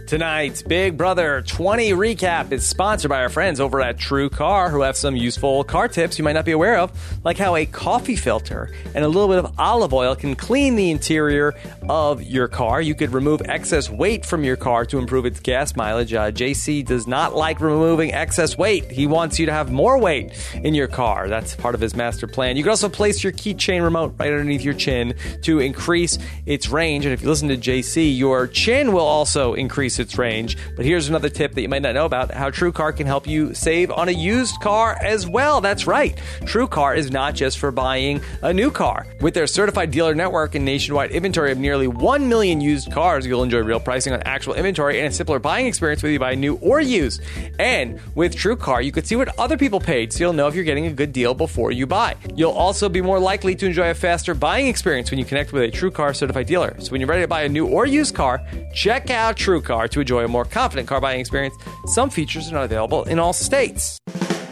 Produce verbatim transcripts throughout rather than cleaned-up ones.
Tonight's Big Brother twenty recap is sponsored by our friends over at True Car, who have some useful car tips you might not be aware of, like how a coffee filter and a little bit of olive oil can clean the interior of your car. You could remove excess weight from your car to improve its gas mileage. Uh, J C does not like removing excess weight. He wants you to have more weight in your car. That's part of his master plan. You can also place your keychain remote right underneath your chin to increase its range. And if you listen to J C, your chin will also increase its range. But here's another tip that you might not know about: how True Car can help you save on a used car as well. That's right. True Car is not just for buying a new car. With their certified dealer network and nationwide inventory of nearly one million used cars, you'll enjoy real pricing on actual inventory and a simpler buying experience whether you buy new or used. And with True Car, you could see what other people paid, so you'll know if you're getting a good deal before you buy. You'll also be more likely to enjoy a faster buying experience when you connect with a True Car certified dealer. So when you're ready to buy a new or used car, check out True Car to enjoy a more confident car buying experience. Some features are not available in all states.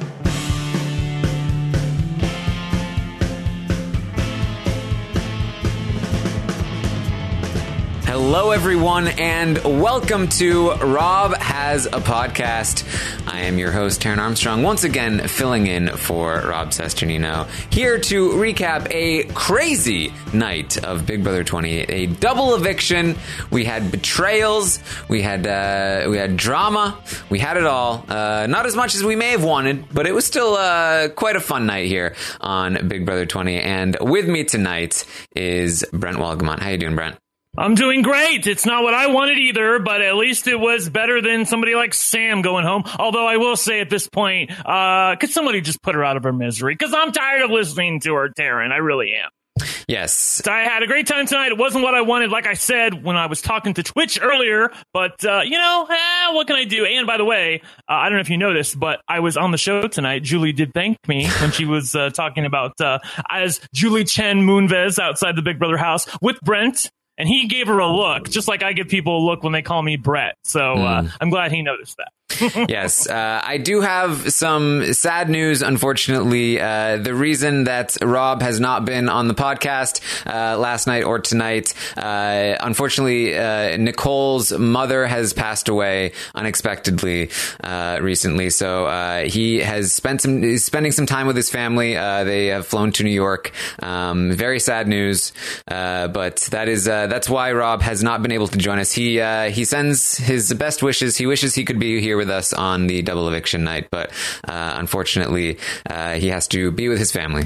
Hello, everyone, and welcome to Rob Has a Podcast. I am your host, Taran Armstrong, once again filling in for Rob Cesternino, here to recap a crazy night of Big Brother twenty, a double eviction. We had betrayals, we had uh, we had drama, we had it all. Uh, not as much as we may have wanted, but it was still uh, quite a fun night here on Big Brother twenty. And with me tonight is Brent Walgamont. How you doing, Brent? I'm doing great. It's not what I wanted either, but at least it was better than somebody like Sam going home. Although I will say at this point, uh, could somebody just put her out of her misery? Because I'm tired of listening to her, Taran. I really am. Yes. So I had a great time tonight. It wasn't what I wanted, like I said when I was talking to Twitch earlier. But, uh, you know, eh, what can I do? And by the way, uh, I don't know if you noticed, but I was on the show tonight. Julie did thank me when she was uh, talking about uh, as Julie Chen Moonves outside the Big Brother house with Brent. And he gave her a look, just like I give people a look when they call me Brett. So uh, mm. I'm glad he noticed that. Yes, uh, I do have some sad news, unfortunately. Uh, the reason that Rob has not been on the podcast uh, last night or tonight, uh, unfortunately, uh, Nicole's mother has passed away unexpectedly uh, recently. So uh, he has spent some, he's spending some time with his family. Uh, they have flown to New York. Um, very sad news, uh, but that is uh, that's why Rob has not been able to join us. He uh, he sends his best wishes. He wishes he could be here with us on the double eviction night, but uh, unfortunately, uh, he has to be with his family.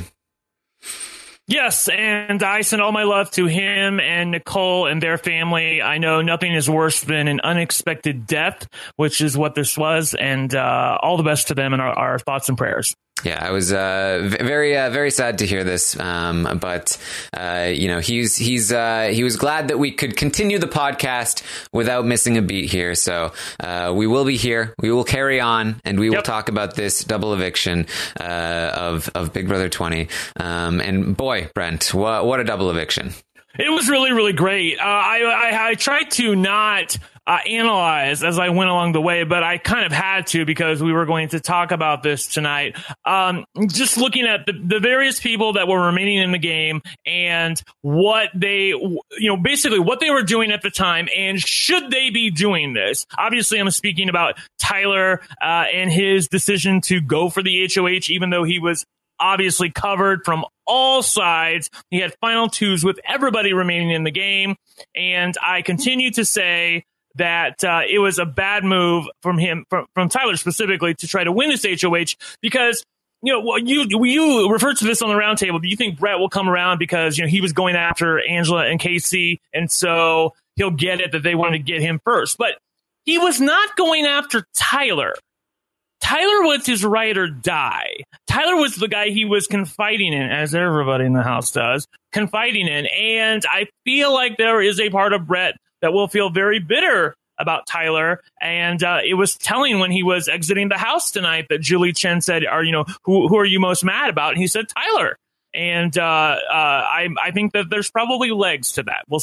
Yes, and I send all my love to him and Nicole and their family. I know nothing is worse than an unexpected death, which is what this was, and uh, all the best to them and our, our thoughts and prayers. Yeah, I was uh, very, uh, very sad to hear this. Um, but uh, you know, he's he's uh, he was glad that we could continue the podcast without missing a beat here. So uh, we will be here. We will carry on, and we will yep. talk about this double eviction uh, of of Big Brother twenty. Um, and boy, Brent, what what a double eviction! It was really, really great. Uh, I, I I tried to not uh, analyze as I went along the way, but I kind of had to because we were going to talk about this tonight. Um, just looking at the, the various people that were remaining in the game and what they, you know, basically what they were doing at the time, and should they be doing this? Obviously, I'm speaking about Tyler uh, and his decision to go for the H O H, even though he was obviously covered from all sides. He had final twos with everybody remaining in the game. And I continue to say that uh, it was a bad move from him, from, from Tyler specifically, to try to win this H O H because, you know, you you referred to this on the roundtable. Do you think Brett will come around because, you know, he was going after Angela and Casey, and so he'll get it that they wanted to get him first? But he was not going after Tyler. Tyler was his ride or die. Tyler was the guy he was confiding in, as everybody in the house does, confiding in. And I feel like there is a part of Brett that will feel very bitter about Tyler. And uh, it was telling when he was exiting the house tonight that Julie Chen said, "Are you know who who are you most mad about?" And he said Tyler. And uh, uh, I I think that there's probably legs to that. We'll see.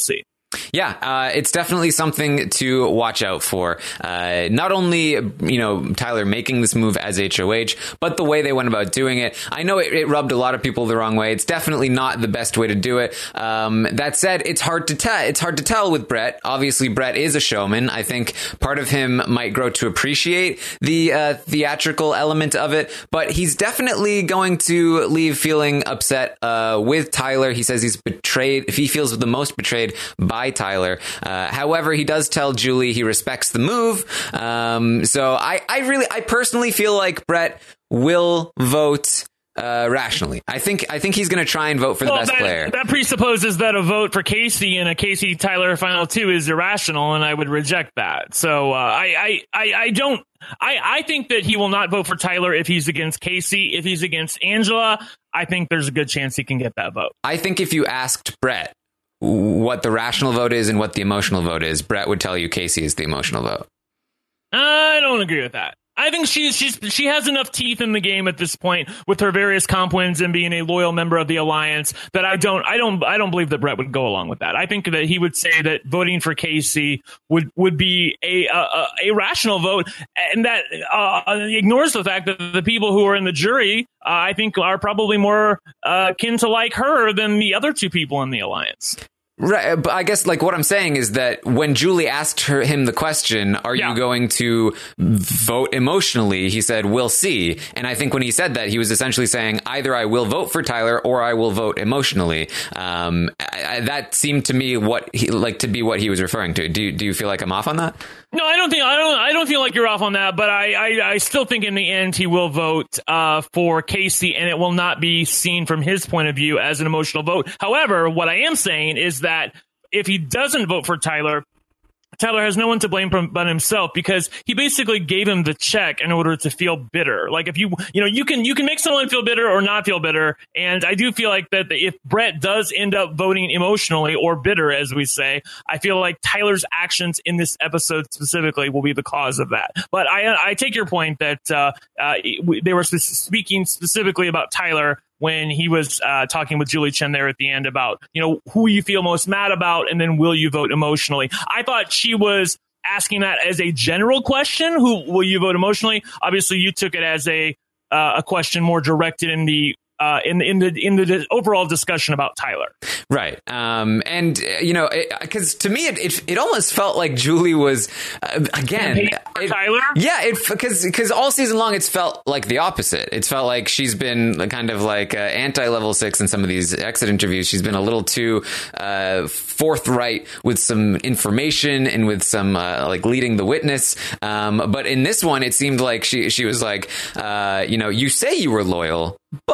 Yeah, uh, it's definitely something to watch out for. Uh, not only, you know, Tyler making this move as H O H, but the way they went about doing it. I know it, it rubbed a lot of people the wrong way. It's definitely not the best way to do it. Um, that said, it's hard to tell. It's hard to tell with Brett. Obviously, Brett is a showman. I think part of him might grow to appreciate the uh, theatrical element of it, but he's definitely going to leave feeling upset uh, with Tyler. He says he's betrayed. If he feels the most betrayed by Tyler. Uh, however, he does tell Julie he respects the move. Um, so I, I really, I personally feel like Brett will vote uh, rationally. I think, I think he's going to try and vote for well, the best that, player. That presupposes that a vote for Casey in a Casey Tyler final two is irrational, and I would reject that. So uh, I, I, I, I don't. I, I think that he will not vote for Tyler if he's against Casey. If he's against Angela, I think there's a good chance he can get that vote. I think if you asked Brett what the rational vote is and what the emotional vote is, Brett would tell you Casey is the emotional vote. I don't agree with that. I think she's she's she has enough teeth in the game at this point with her various comp wins and being a loyal member of the alliance that I don't I don't I don't believe that Brett would go along with that. I think that he would say that voting for Casey would would be a a, a rational vote, and that uh, ignores the fact that the people who are in the jury uh, I think are probably more uh, kin to like her than the other two people in the alliance. Right, but I guess like what I'm saying is that when Julie asked her him the question, are yeah. you going to vote emotionally? He said, we'll see. And I think when he said that, he was essentially saying either I will vote for Tyler or I will vote emotionally. Um, I, I, that seemed to me what he like to be what he was referring to. Do you, do you feel like I'm off on that? No, I don't think I don't. I don't feel like you're off on that, but I, I, I still think in the end he will vote uh, for Casey, and it will not be seen from his point of view as an emotional vote. However, what I am saying is that if he doesn't vote for Tyler, Tyler has no one to blame but himself, because he basically gave him the check in order to feel bitter. Like if you, you know, you can you can make someone feel bitter or not feel bitter. And I do feel like that if Brett does end up voting emotionally or bitter, as we say, I feel like Tyler's actions in this episode specifically will be the cause of that. But I I take your point that uh, uh, they were speaking specifically about Tyler when he was uh, talking with Julie Chen there at the end about, you know, who you feel most mad about, and then will you vote emotionally? I thought she was asking that as a general question, who will you vote emotionally? Obviously, you took it as a uh, a question more directed in the Uh, in the in the in the overall discussion about Tyler, right? Um, and uh, you know, because to me, it, it it almost felt like Julie was uh, again it, Tyler. Yeah, it because because all season long, it's felt like the opposite. It's felt like she's been kind of like uh, anti-level six in some of these exit interviews. She's been a little too uh, forthright with some information and with some uh, like leading the witness. Um, but in this one, it seemed like she she was like, uh, you know, you say you were loyal,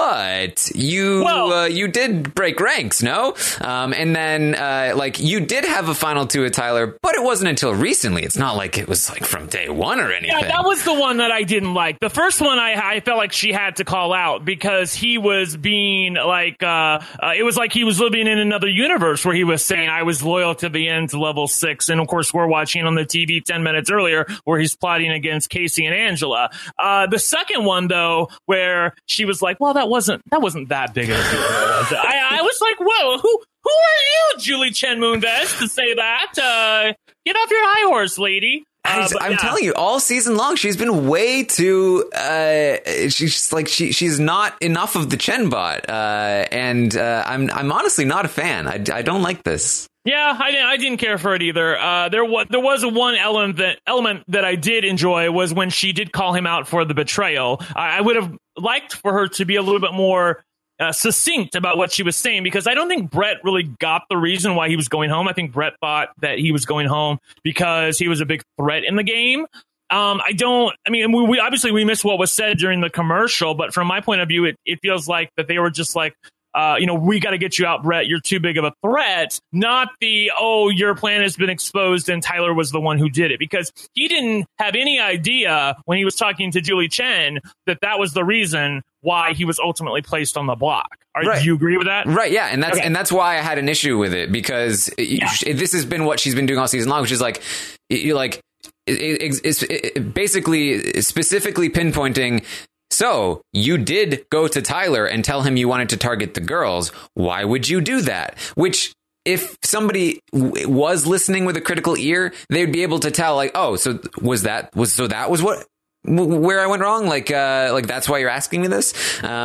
but you well, uh, you did break ranks, no? Um, and then uh, like you did have a final two with Tyler, but it wasn't until recently. It's not like it was like from day one or anything. Yeah, that was the one that I didn't like. The first one I, I felt like she had to call out because he was being like uh, uh, it was like he was living in another universe where he was saying I was loyal to the end to level six, and of course we're watching on the T V ten minutes earlier where he's plotting against Casey and Angela. Uh, the second one though, where she was like, well, that wasn't that wasn't that big of a deal. I, I was like, whoa, who who are you, Julie Chen Moonves, to say that? Uh, get off your high horse, lady. Uh, I'm yeah. telling you, all season long, she's been way too. Uh, she's like she she's not enough of the Chen bot, uh, and uh, I'm I'm honestly not a fan. I, I don't like this. Yeah, I didn't. I didn't care for it either. Uh, there was there was a one element that element that I did enjoy was when she did call him out for the betrayal. I, I would have liked for her to be a little bit more uh, succinct about what she was saying, because I don't think Brett really got the reason why he was going home. I think Brett thought that he was going home because he was a big threat in the game. Um, I don't. I mean, we, we obviously we missed what was said during the commercial, but from my point of view, it, it feels like that they were just like, Uh, you know, we got to get you out, Brett. You're too big of a threat. Not the, oh, your plan has been exposed and Tyler was the one who did it. Because he didn't have any idea when he was talking to Julie Chen that that was the reason why he was ultimately placed on the block. Are, right. Do you agree with that? Right, yeah. And that's okay. and that's why I had an issue with it, because Yeah. it, this has been what she's been doing all season long, which is like, you like, it, it, it's it, basically specifically pinpointing. So you did go to Tyler and tell him you wanted to target the girls. Why would you do that? Which if somebody w- was listening with a critical ear, they'd be able to tell, like, oh, so was that was so that was what. where I went wrong, like, uh, like that's why you're asking me this.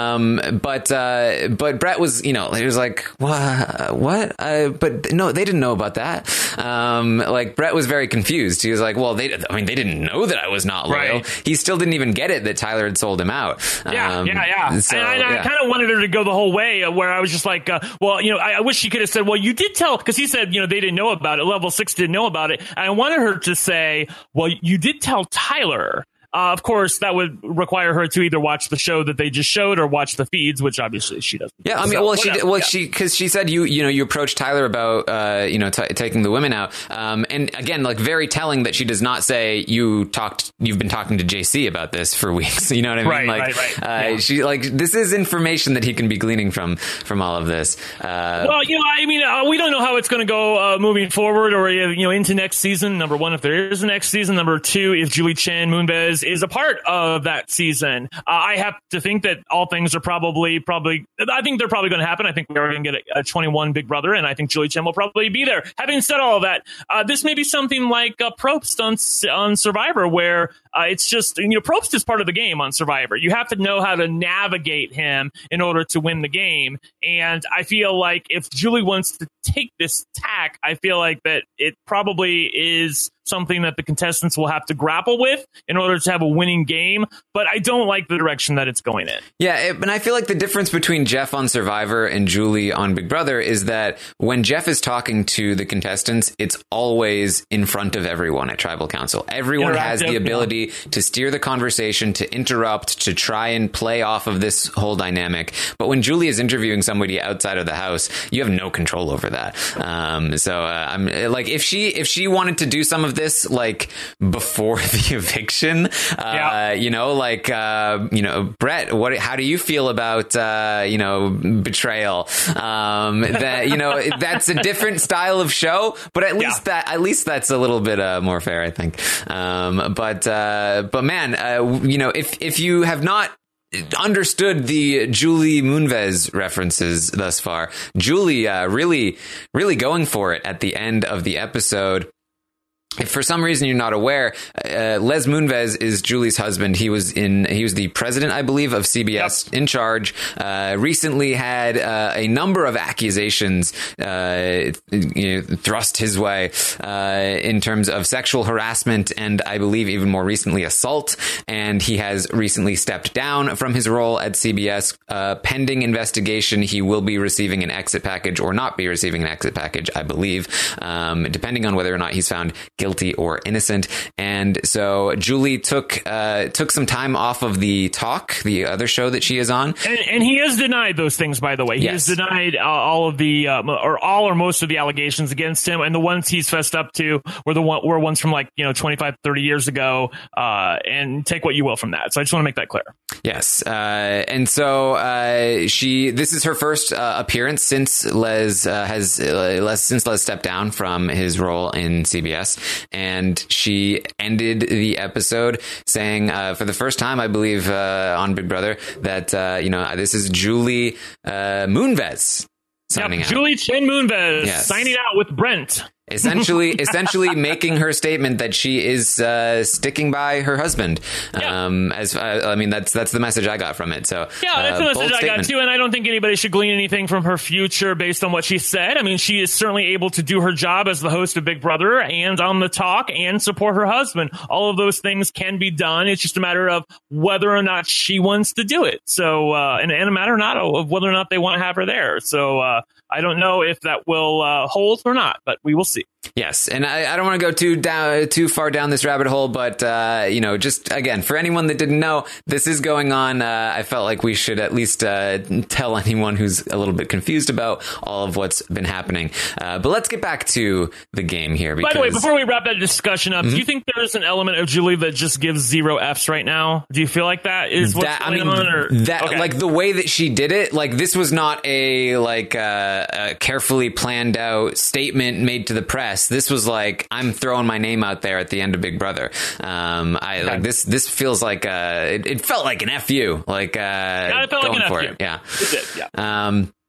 Um, but, uh, but Brett was, you know, he was like, what, what? Uh, but no, they didn't know about that. Um, like Brett was very confused. He was like, well, they, I mean, they didn't know that I was not loyal. Right. He still didn't even get it that Tyler had sold him out. Yeah, um, yeah, yeah. So, and I, yeah. I kind of wanted her to go the whole way, uh, where I was just like, uh, well, you know, I, I wish she could have said, well, you did tell, because he said, you know, they didn't know about it. Level six didn't know about it. And I wanted her to say, well, you did tell Tyler. Uh, of course, that would require her to either watch the show that they just showed or watch the feeds, which obviously she doesn't. Yeah, I mean, so, well, she, well, yeah. she, because she said you, you know, you approached Tyler about, uh, you know, t- taking the women out, um, and again, like very telling that she does not say you talked, you've been talking to J C about this for weeks. You know what I mean? Right, like, right, right. Uh, Yeah. she, like, this is information that he can be gleaning from from all of this. Uh, Well, you know, I mean, uh, we don't know how it's going to go uh, moving forward, or you know, into next season. Number one, if there is a next season. Number two, if Julie Chen Moonves is a part of of that season. Uh, I have to think that all things are probably, probably, I think they're probably going to happen. I think we are going to get a, a twenty-one Big Brother, and I think Julie Chen will probably be there. Having said all of that, uh, this may be something like uh, Probst on, on Survivor, where uh, it's just, you know, Probst is part of the game on Survivor. You have to know how to navigate him in order to win the game. And I feel like if Julie wants to take this tack, I feel like that it probably is something that the contestants will have to grapple with in order to have a winning game. But I don't like the direction that it's going in. Yeah, it, and I feel like the difference between Jeff on Survivor and Julie on Big Brother is that when Jeff is talking to the contestants, it's always in front of everyone at Tribal Council. Everyone has the ability yeah. to steer the conversation, to interrupt, to try and play off of this whole dynamic. But when Julie is interviewing somebody outside of the house, you have no control over that. Um, so uh, I'm like, if she if she wanted to do some of this like before the eviction, uh, yeah. you know, like uh, you know, Brett, what? How do you feel about uh, you know, betrayal? Um, that you know, that's a different style of show, but at least yeah. that at least that's a little bit uh, more fair, I think. Um, but uh, but man, uh, you know, if if you have not understood the Julie Moonves references thus far, Julie uh, really, really going for it at the end of the episode. If for some reason you're not aware, uh, Les Moonves is Julie's husband. He was in, he was the president, I believe, of C B S, yep. in charge. Uh, recently had uh, a number of accusations uh, you know, thrust his way uh, in terms of sexual harassment and I believe even more recently assault. And he has recently stepped down from his role at C B S. Uh, pending investigation, he will be receiving an exit package or not be receiving an exit package, I believe, um, depending on whether or not he's found guilty or innocent. And so Julie took uh, took some time off of the Talk, the other show that she is on. And, and he has denied those things, by the way. He yes. has denied uh, all of the, uh, or all or most of the allegations against him. And the ones he's fessed up to were the one, were ones from like, you know, twenty-five, thirty years ago. Uh, and take what you will from that. So I just want to make that clear. Yes. Uh, and so uh, she, this is her first uh, appearance since Les uh, has, uh, Les, since Les stepped down from his role in C B S. And she ended the episode saying, uh, for the first time, I believe, uh, on Big Brother, that, uh, you know, this is Julie uh, Moonves signing yep, out. Julie Chen Moonves yes. signing out with Brent. Essentially, essentially making her statement that she is uh, sticking by her husband. Yeah. Um, as uh, I mean, that's that's the message I got from it. So yeah, that's uh, the message I statement. got too. And I don't think anybody should glean anything from her future based on what she said. I mean, she is certainly able to do her job as the host of Big Brother and on the Talk and support her husband. All of those things can be done. It's just a matter of whether or not she wants to do it. So, uh, and, and a matter not of whether or not they want to have her there. So, uh, I don't know if that will uh, hold or not, but we will see. Yes, and I, I don't want to go too down too far down this rabbit hole, but uh, you know, just again, for anyone that didn't know, this is going on. Uh, I felt like we should at least uh, tell anyone who's a little bit confused about all of what's been happening. Uh, but let's get back to the game here. Because, by the way, before we wrap that discussion up, mm-hmm. do you think there's an element of Julie that just gives zero Fs right now? Do you feel like that is what's that, going I mean, on? Or? That okay. Like the way that she did it, like this was not a like uh, a carefully planned out statement made to the press. This was like, I'm throwing my name out there at the end of Big Brother. Um, I okay. like this. This feels like a. It, it felt like an F U. Like uh, yeah, it felt going like an for F U. it. Yeah, it did. Yeah. Um,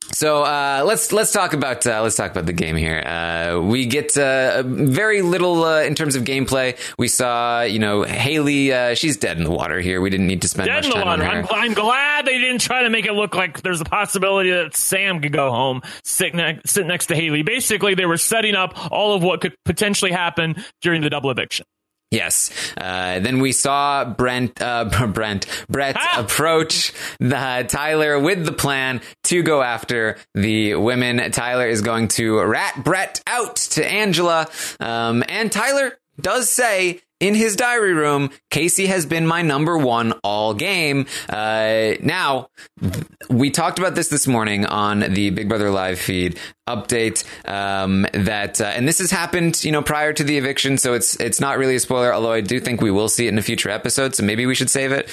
So uh, let's let's talk about uh, let's talk about the game here. Uh, we get uh, very little uh, in terms of gameplay. We saw, you know, Haley. Uh, she's dead in the water here. We didn't need to spend dead much in the time water. on her. I'm, I'm glad they didn't try to make it look like there's a possibility that Sam could go home, sit, ne- sit next to Haley. Basically, they were setting up all of what could potentially happen during the double eviction. Yes. Uh, then we saw Brent, uh, Brent, Brett ah! approach the, Tyler with the plan to go after the women. Tyler is going to rat Brett out to Angela. Um, and Tyler does say in his diary room, Casey has been my number one all game. Uh, now, we talked about this this morning on the Big Brother Live feed update, um, that, uh, and this has happened, you know, prior to the eviction, so it's it's not really a spoiler, although I do think we will see it in a future episode, so maybe we should save it.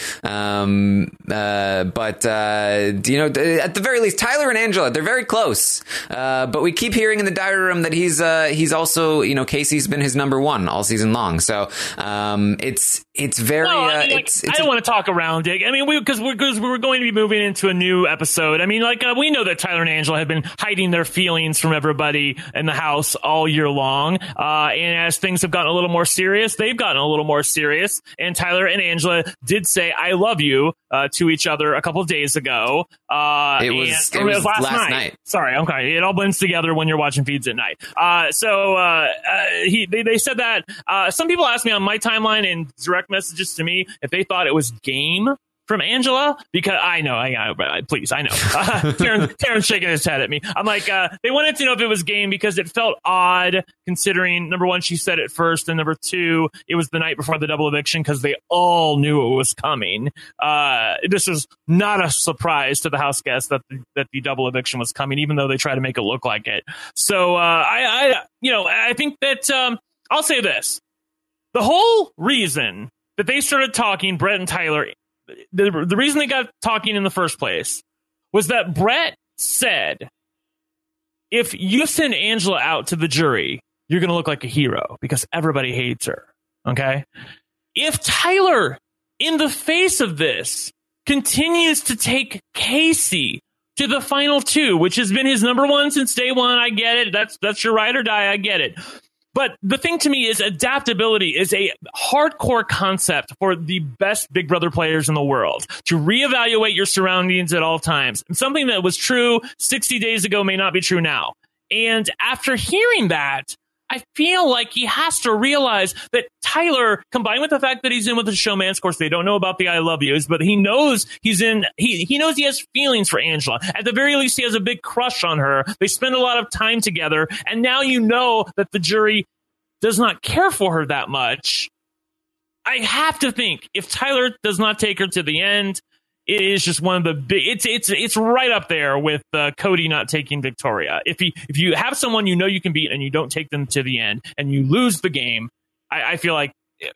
Um, uh, but, uh, you know, at the very least, Tyler and Angela, they're very close. Uh, but we keep hearing in the diary room that he's, uh, he's also, you know, Casey's been his number one all season long. So, um, it's, it's very, well, I, mean, uh, like, it's, it's I don't a- want to talk around it. I mean, we, cause we're, cause we're going to be moving into a new episode. I mean, like, uh, we know that Tyler and Angela have been hiding their feelings from everybody in the house all year long. Uh, and as things have gotten a little more serious, they've gotten a little more serious. And Tyler and Angela did say, I love you, uh, to each other a couple of days ago. Uh, It was, and, it was last, last night. night. Sorry. Okay. It all blends together when you're watching feeds at night. Uh, so, uh, uh he, they, they said that, uh, some people asked me on my timeline and direct messages to me if they thought it was game from Angela, because I know, I, I please, I know. Uh, Taryn, Taryn's shaking his head at me. I'm like, uh, they wanted to know if it was game because it felt odd considering, number one, she said it first, and number two, it was the night before the double eviction because they all knew it was coming. Uh, this was not a surprise to the house guests that the, that the double eviction was coming, even though they try to make it look like it. So, uh, I, I, you know, I think that, um, I'll say this. The whole reason that they started talking, Brett and Tyler, The, the reason they got talking in the first place was that Brett said, if you send Angela out to the jury, you're going to look like a hero because everybody hates her. Okay. If Tyler, in the face of this, continues to take Casey to the final two, which has been his number one since day one, I get it. That's, that's your ride or die. I get it. But the thing to me is adaptability is a hardcore concept for the best Big Brother players in the world, to reevaluate your surroundings at all times. And something that was true sixty days ago may not be true now. And after hearing that, I feel like he has to realize that Tyler, combined with the fact that he's in with the showmans, of course, they don't know about the I love yous, but he knows he's in, he, he knows he has feelings for Angela. At the very least, he has a big crush on her. They spend a lot of time together. And now you know that the jury does not care for her that much. I have to think if Tyler does not take her to the end, it is just one of the big, it's, it's, it's right up there with uh, Cody not taking Victoria. If he, if you have someone you know you can beat and you don't take them to the end and you lose the game, I, I feel like,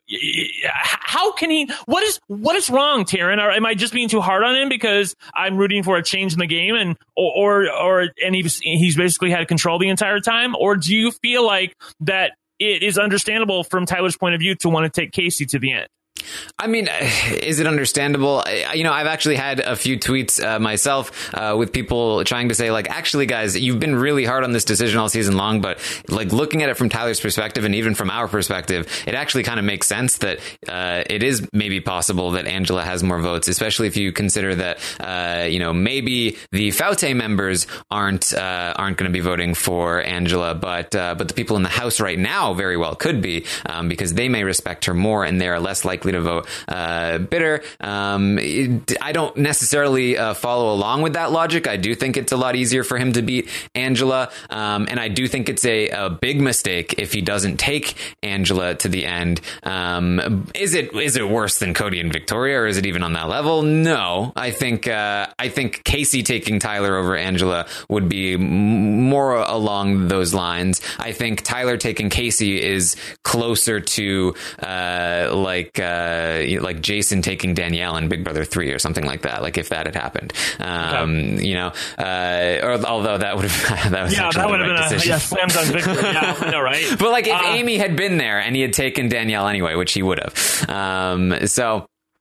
how can he, what is, what is wrong, Taryn? Or am I just being too hard on him because I'm rooting for a change in the game and, or, or, or and he's, he's basically had control the entire time? Or do you feel like that it is understandable from Tyler's point of view to want to take Casey to the end? I mean, is it understandable? You know, I've actually had a few tweets uh, myself uh, with people trying to say, like, actually, guys, you've been really hard on this decision all season long. But like looking at it from Tyler's perspective and even from our perspective, it actually kind of makes sense that uh, it is maybe possible that Angela has more votes, especially if you consider that, uh, you know, maybe the Faute members aren't uh, aren't going to be voting for Angela. But uh, but the people in the house right now very well could be, um, because they may respect her more and they are less likely to vote uh, bitter. Um, it, I don't necessarily uh, follow along with that logic. I do think it's a lot easier for him to beat Angela. Um, and I do think it's a, a big mistake if he doesn't take Angela to the end. Um, is it is it worse than Cody and Victoria, or is it even on that level? No, I think uh, I think Casey taking Tyler over Angela would be m- more along those lines. I think Tyler taking Casey is closer to uh, like uh, like Jason taking Danielle in Big Brother three or something like that. Like if that had happened, um, okay. you know, uh, or although that would have that was yeah, that would have right been decision. a yeah, slam dunk victory. Yeah, I know, right? But like if uh, Amy had been there and he had taken Danielle anyway, which he would have. Um, so.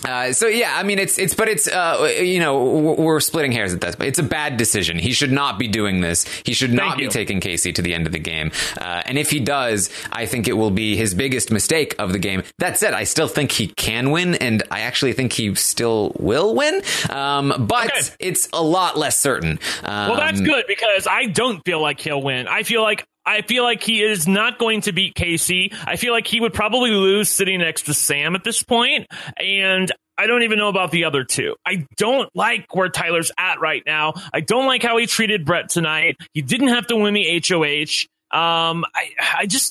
Uh, so yeah, I mean, it's, it's, but it's, uh, you know, we're splitting hairs at this, but it's a bad decision. He should not be doing this. He should not Thank be you. taking Casey to the end of the game. Uh, and if he does, I think it will be his biggest mistake of the game. That said, I still think he can win, and I actually think he still will win. Um, but Okay. it's a lot less certain. Um, Well, that's good because I don't feel like he'll win. I feel like I feel like he is not going to beat Casey. I feel like he would probably lose sitting next to Sam at this point, and I don't even know about the other two. I don't like where Tyler's at right now. I don't like how he treated Brett tonight. He didn't have to win the H O H. Um, I, I just.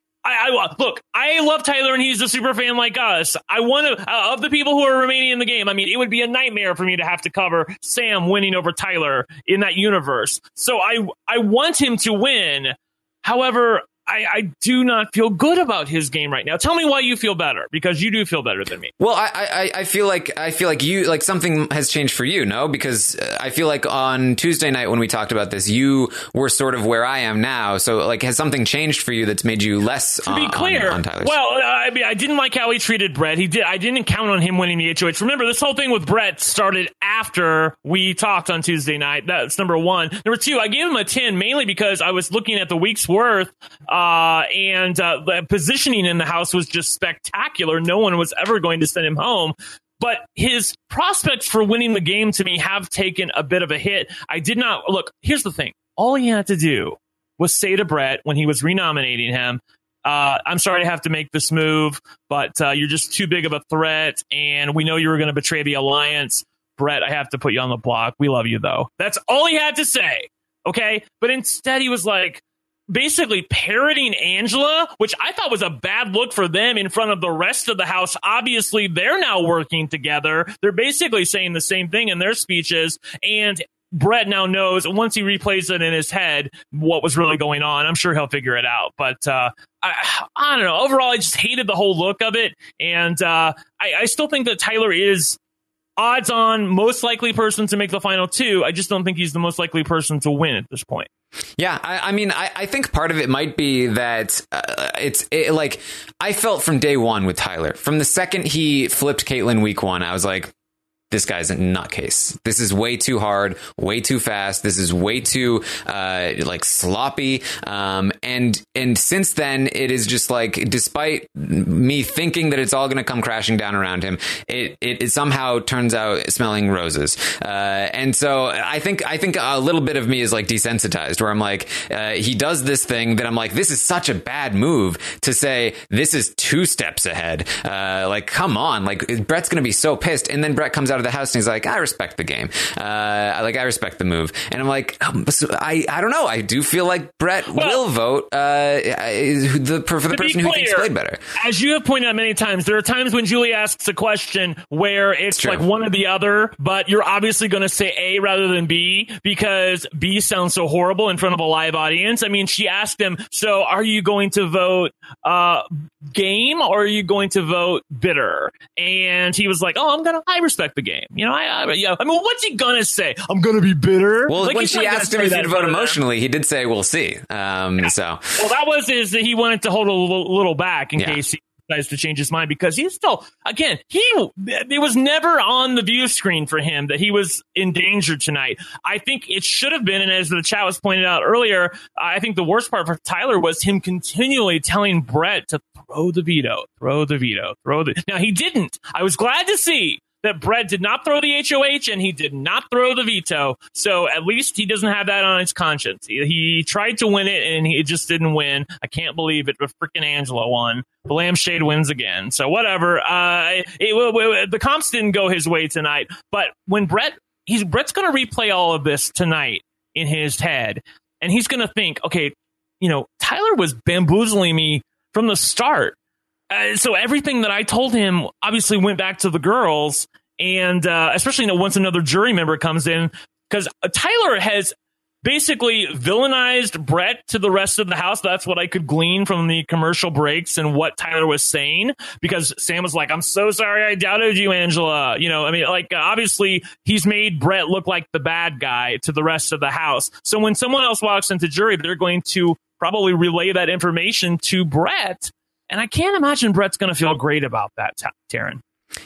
I, I look. I love Tyler, and he's a super fan like us. I want to uh, of the people who are remaining in the game. I mean, it would be a nightmare for me to have to cover Sam winning over Tyler in that universe. So I I want him to win. However, I, I do not feel good about his game right now. Tell me why you feel better, because you do feel better than me. Well, I, I, I feel like I feel like you like something has changed for you, no? Because I feel like on Tuesday night when we talked about this, you were sort of where I am now. So, like, has something changed for you that's made you less? To be on, clear, on, on Tyler's? well, I mean, I didn't like how he treated Brett. He did. I didn't count on him winning the H O H. Remember, this whole thing with Brett started after we talked on Tuesday night. That's number one. Number two, I gave him a ten mainly because I was looking at the week's worth, uh, and. And uh, the positioning in the house was just spectacular. No one was ever going to send him home. But his prospects for winning the game to me have taken a bit of a hit. I did not look. Here's the thing. All he had to do was say to Brett when he was renominating him, uh, I'm sorry to have to make this move, but uh, you're just too big of a threat. And we know you were going to betray the alliance. Brett, I have to put you on the block. We love you, though. That's all he had to say. OK, but instead he was like, basically parroting Angela, which I thought was a bad look for them in front of the rest of the house. Obviously, they're now working together. They're basically saying the same thing in their speeches. And Brett now knows, once he replays it in his head, what was really going on. I'm sure he'll figure it out. But uh, I, I don't know. Overall, I just hated the whole look of it. And uh, I, I still think that Tyler is odds on most likely person to make the final two. I just don't think he's the most likely person to win at this point. Yeah, I, I mean, I, I think part of it might be that uh, it's it, like I felt from day one with Tyler. From the second he flipped Caitlyn week one, I was like, this guy's a nutcase. This is way too hard, way too fast. This is way too uh, like sloppy. Um, and and since then, it is just like, despite me thinking that it's all going to come crashing down around him, it, it it somehow turns out smelling roses. Uh, and so I think I think a little bit of me is like desensitized, where I'm like, uh, he does this thing that I'm like, this is such a bad move to say. This is two steps ahead. Uh, like, come on, like Brett's going to be so pissed, and then Brett comes out of the house and he's like, I respect the game. Uh, like, I respect the move. And I'm like, um, so I, I don't know. I do feel like Brett well, will vote uh, the, for the person who thinks played better. As you have pointed out many times, there are times when Julie asks a question where it's like one or the other, but you're obviously going to say A rather than B because B sounds so horrible in front of a live audience. I mean, she asked him, so are you going to vote uh, game or are you going to vote bitter? And he was like, oh, I'm going to, I respect the game. You know, I, I, yeah. I mean, what's he gonna say? I'm gonna be bitter. Well, like, when she asked him if he'd vote emotionally, he did say, "We'll see." Um, yeah. So, well, that was his. He wanted to hold a little, little back in yeah. case he decides to change his mind, because he's still, again, he it was never on the view screen for him that he was in danger tonight. I think it should have been, and as the chat was pointed out earlier, I think the worst part for Tyler was him continually telling Brett to throw the veto, throw the veto, throw the. Now he didn't. I was glad to see that Brett did not throw the H O H and he did not throw the veto. So at least he doesn't have that on his conscience. He, he tried to win it and he just didn't win. I can't believe it, but freaking Angela won. The lampshade wins again. So whatever. Uh, it, it, the comps didn't go his way tonight. But when Brett, he's Brett's going to replay all of this tonight in his head. And he's going to think, okay, you know, Tyler was bamboozling me from the start. Uh, so everything that I told him obviously went back to the girls, and uh, especially, you know, once another jury member comes in, because uh, Tyler has basically villainized Brett to the rest of the house. That's what I could glean from the commercial breaks and what Tyler was saying, because Sam was like, I'm so sorry I doubted you, Angela. You know, I mean, like, uh, obviously he's made Brett look like the bad guy to the rest of the house. So when someone else walks into jury, they're going to probably relay that information to Brett. And I can't imagine Brett's going to feel great about that, Taryn.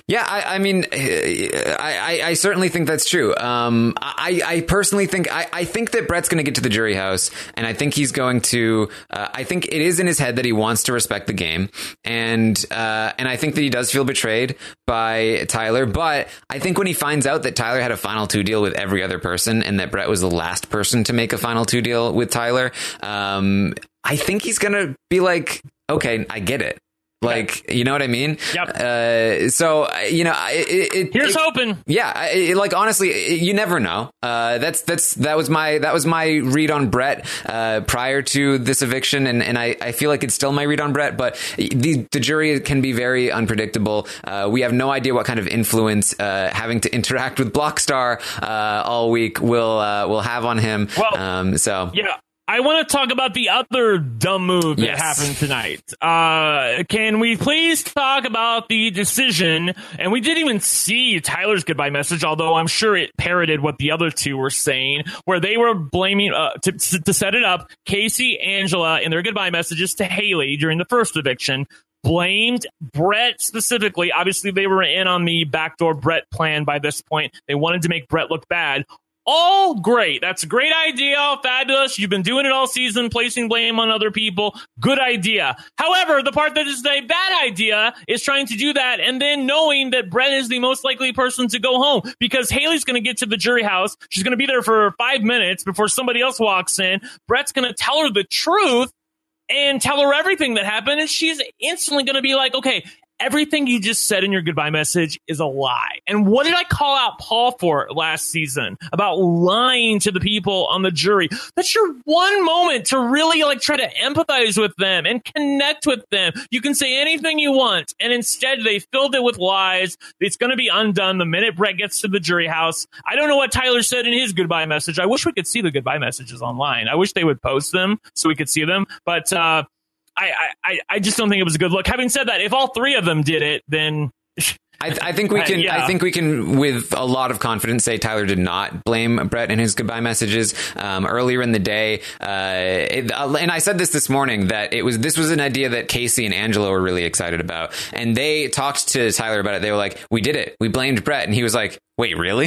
Yeah, I, I mean, I, I certainly think that's true. Um, I, I personally think I, I think that Brett's going to get to the jury house, and I think he's going to. Uh, I think it is in his head that he wants to respect the game, and uh, and I think that he does feel betrayed by Tyler. But I think when he finds out that Tyler had a final two deal with every other person, and that Brett was the last person to make a final two deal with Tyler, um, I think he's going to be like, okay, I get it. Like, you know what I mean? Yep. Uh, so, you know, it, it, here's it, hoping. Yeah. It, like, honestly, it, you never know. Uh, that's, that's, that was my, that was my read on Brett, uh, prior to this eviction. And, and I, I feel like it's still my read on Brett, but the, the jury can be very unpredictable. Uh, we have no idea what kind of influence, uh, having to interact with Blockstar, uh, all week will, uh, will have on him. Well, um, so yeah. I want to talk about the other dumb move that yes. happened tonight. Uh, can we please talk about the decision? And we didn't even see Tyler's goodbye message, although I'm sure it parroted what the other two were saying, where they were blaming, uh, to, to set it up, Casey, Angela, in their goodbye messages to Haley during the first eviction, blamed Brett specifically. Obviously, they were in on the backdoor Brett plan by this point. They wanted to make Brett look bad. All great. That's a great idea. Fabulous. You've been doing it all season, placing blame on other people. Good idea. However, the part that is a bad idea is trying to do that and then knowing that Brett is the most likely person to go home, because Haley's going to get to the jury house. She's going to be there for five minutes before somebody else walks in. Brett's going to tell her the truth and tell her everything that happened. And she's instantly going to be like, okay, everything you just said in your goodbye message is a lie. And what did I call out Paul for last season about lying to the people on the jury? That's your one moment to really like try to empathize with them and connect with them. You can say anything you want, and instead they filled it with lies. It's going to be undone the minute Brett gets to the jury house. I don't know what Tyler said in his goodbye message. I wish we could see the goodbye messages online. I wish they would post them so we could see them. But uh I, I, I just don't think it was a good look. Having said that, if all three of them did it, then I, I think we can. yeah. I think we can, with a lot of confidence, say Tyler did not blame Brett in his goodbye messages um, earlier in the day. Uh, it, and I said this this morning that it was this was an idea that Casey and Angela were really excited about, and they talked to Tyler about it. They were like, "We did it. We blamed Brett," and he was like, "Wait, really?"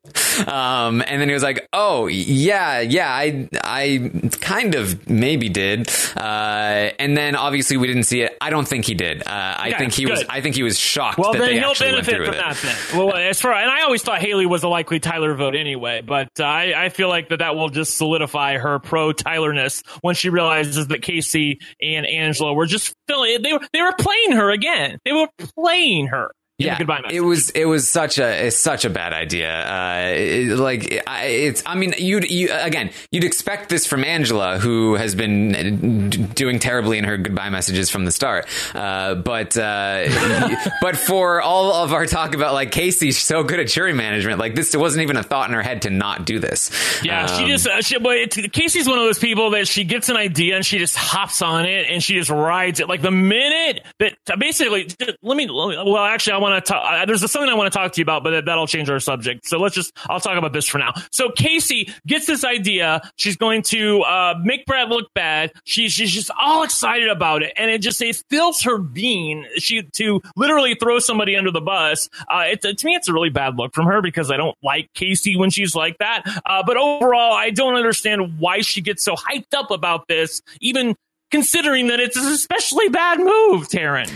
Um, and then he was like, "Oh, yeah, yeah, I, I kind of maybe did." Uh, and then obviously we didn't see it. I don't think he did. Uh, I yeah, think he good. was. I think he was shocked. Well, that then they he'll actually benefit went from through that. with it. Then, well, as far and I always thought Haley was a likely Tyler vote anyway, but uh, I, I feel like that that will just solidify her pro Tylerness when she realizes that Casey and Angela were just filling. They were they were playing her again. They were playing her. Yeah, goodbye message. it was it was such a it's such a bad idea. Uh, it, like it's I mean you'd you again you'd expect this from Angela, who has been doing terribly in her goodbye messages from the start. Uh, but uh, but for all of our talk about like Casey's so good at jury management, like this wasn't even a thought in her head to not do this. Yeah, um, she just uh, she, but it, Casey's one of those people that she gets an idea and she just hops on it and she just rides it. Like the minute that basically let me well actually I. want to talk, uh, there's something I want to talk to you about, but that, that'll change our subject. So let's just, I'll talk about this for now. So Casey gets this idea. She's going to uh, make Brett look bad. She, she's just all excited about it. And it just, it fills her being she to literally throw somebody under the bus. Uh, it, to me, it's a really bad look from her because I don't like Casey when she's like that. Uh, but overall, I don't understand why she gets so hyped up about this, even considering that it's an especially bad move, Taryn.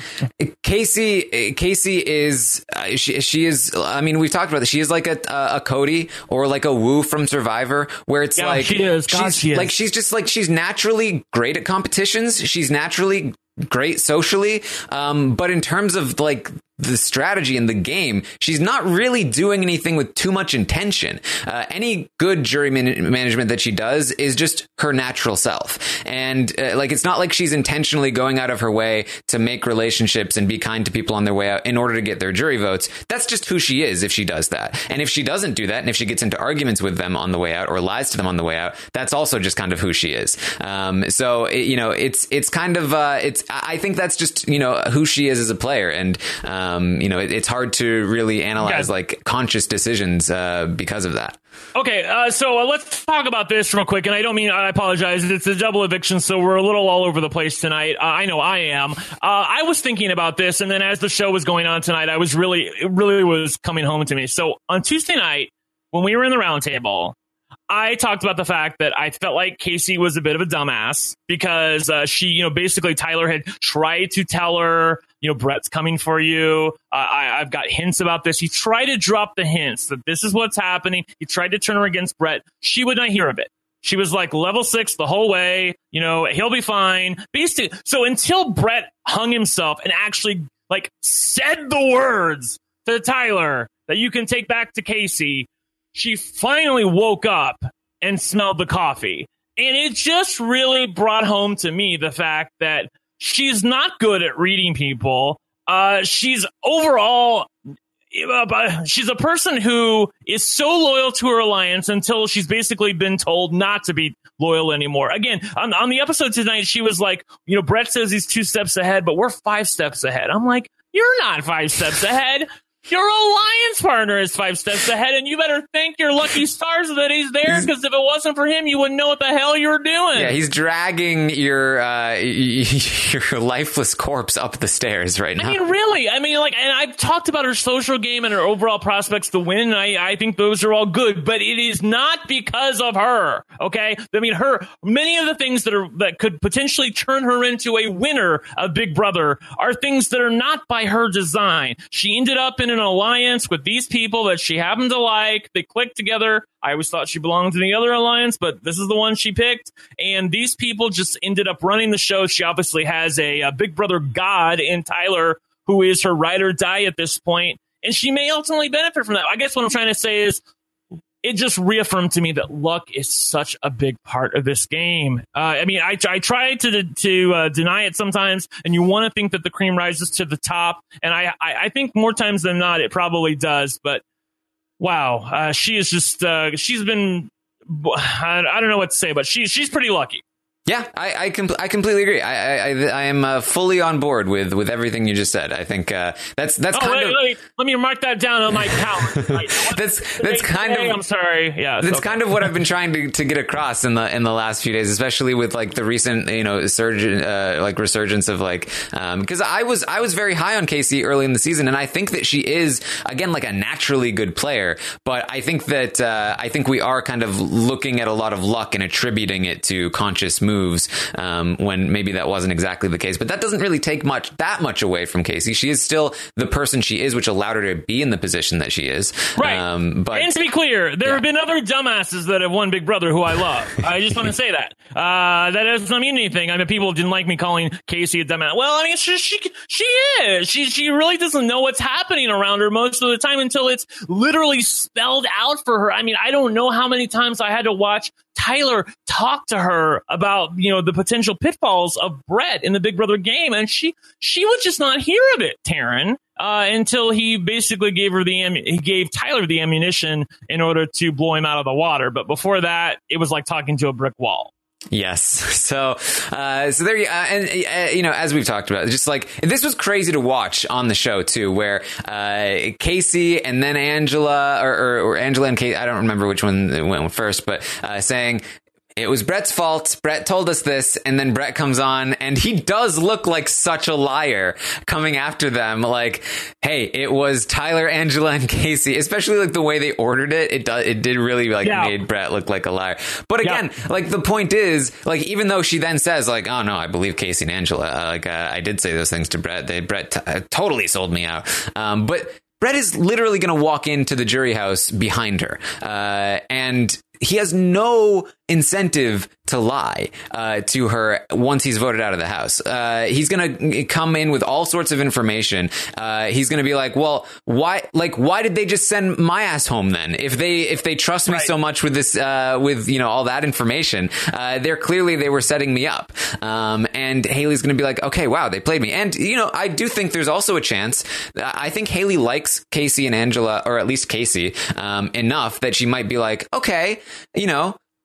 Casey, Casey is uh, she. She is. I mean, we've talked about this. She is like a a Cody or like a Wu from Survivor, where it's yeah, like she is. God, she's she is. like she's just like she's naturally great at competitions. She's naturally great socially, um, but in terms of like the strategy in the game, she's not really doing anything with too much intention. Uh, any good jury man- management that she does is just her natural self. And uh, like, it's not like she's intentionally going out of her way to make relationships and be kind to people on their way out in order to get their jury votes. That's just who she is if she does that. And if she doesn't do that, and if she gets into arguments with them on the way out or lies to them on the way out, that's also just kind of who she is. Um, so, it, you know, it's, it's kind of, uh, it's, I think that's just, you know, who she is as a player. And, um, um, you know, it, it's hard to really analyze Yeah. like conscious decisions uh, because of that. Okay, uh, so uh, let's talk about this real quick. And I don't mean, I apologize. It's a double eviction, so we're a little all over the place tonight. Uh, I know I am. Uh, I was thinking about this, and then as the show was going on tonight, I was really, it really was coming home to me. So on Tuesday night, when we were in the roundtable, I talked about the fact that I felt like Casey was a bit of a dumbass because uh, she, you know, basically Tyler had tried to tell her, you know, Brett's coming for you. Uh, I, I've got hints about this. He tried to drop the hints that this is what's happening. He tried to turn her against Brett. She would not hear of it. She was like level six the whole way. You know, he'll be fine. Basically, so until Brett hung himself and actually like said the words to Tyler that you can take back to Casey, she finally woke up and smelled the coffee. And it just really brought home to me the fact that she's not good at reading people. Uh, she's overall, uh, she's a person who is so loyal to her alliance until she's basically been told not to be loyal anymore. Again, on, on the episode tonight, she was like, you know, Brett says he's two steps ahead, but we're five steps ahead. I'm like, you're not five steps ahead. Your alliance partner is five steps ahead, and you better thank your lucky stars that he's there, because if it wasn't for him, you wouldn't know what the hell you were doing. Yeah, he's dragging your uh, your lifeless corpse up the stairs right now. I mean, really? I mean, like, and I've talked about her social game and her overall prospects to win. And I, I think those are all good, but it is not because of her. Okay, I mean, her many of the things that are that could potentially turn her into a winner of Big Brother are things that are not by her design. She ended up in an alliance with these people that she happened to like. They clicked together. I always thought she belonged to the other alliance, but this is the one she picked. And these people just ended up running the show. She obviously has a, a Big Brother god in Tyler, who is her ride or die at this point. And she may ultimately benefit from that. I guess what I'm trying to say is it just reaffirmed to me that luck is such a big part of this game. Uh, I mean, I, I try to to uh, deny it sometimes, and you want to think that the cream rises to the top. And I, I, I think more times than not, it probably does. But wow, uh, she is just, uh, she's been, I, I don't know what to say, but she, she's pretty lucky. Yeah, I I, com- I completely agree. I I, I am uh, fully on board with, with everything you just said. I think uh, that's that's oh, kind wait, of let me, let me mark that down on my calendar. that's that's kind of I'm sorry. Yeah, that's okay. kind of what I've been trying to, to get across in the in the last few days, especially with like the recent you know surge uh, like resurgence of like because um, I was I was very high on Casey early in the season, and I think that she is again like a naturally good player. But I think that uh, I think we are kind of looking at a lot of luck and attributing it to conscious moves. Um, when maybe that wasn't exactly the case, but that doesn't really take much that much away from Casey. She is still the person she is, which allowed her to be in the position that she is. Right. Um, but and to be clear, there yeah. have been other dumbasses that have won Big Brother who I love. I just want to say that. Uh, that doesn't mean anything. I mean, people didn't like me calling Casey a dumbass. Well, I mean, she she she is. She she really doesn't know what's happening around her most of the time until it's literally spelled out for her. I mean, I don't know how many times I had to watch Tyler talk to her about, you know, the potential pitfalls of Brett in the Big Brother game. And she she would just not hear of it, Taryn, uh, until he basically gave her the he gave Tyler the ammunition in order to blow him out of the water. But before that, it was like talking to a brick wall. Yes. So, uh, so there you, uh, and, uh, you know, as we've talked about, just like, this was crazy to watch on the show too, where, uh, Casey and then Angela or, or, or Angela and Kate, I don't remember which one went first, but, uh, saying, it was Brett's fault. Brett told us this. And then Brett comes on and he does look like such a liar coming after them. Like, hey, it was Tyler, Angela, and Casey, especially like the way they ordered it. It does, it did really like yeah. made Brett look like a liar. But again, yeah. like the point is like, even though she then says like, oh no, I believe Casey and Angela, uh, like uh, I did say those things to Brett. They Brett t- uh, totally sold me out. Um, but Brett is literally going to walk into the jury house behind her. Uh, and he has no incentive to lie uh, to her once he's voted out of the house. Uh, he's going to come in with all sorts of information. Uh, he's going to be like, well, why, like, why did they just send my ass home then? If they, if they trust me right. so much with this, uh, with, you know, all that information, uh, they're clearly, they were setting me up. Um, and Haley's going to be like, okay, wow, they played me. And, you know, I do think there's also a chance. I think Haley likes Casey and Angela, or at least Casey, um, enough that she might be like, okay, you know,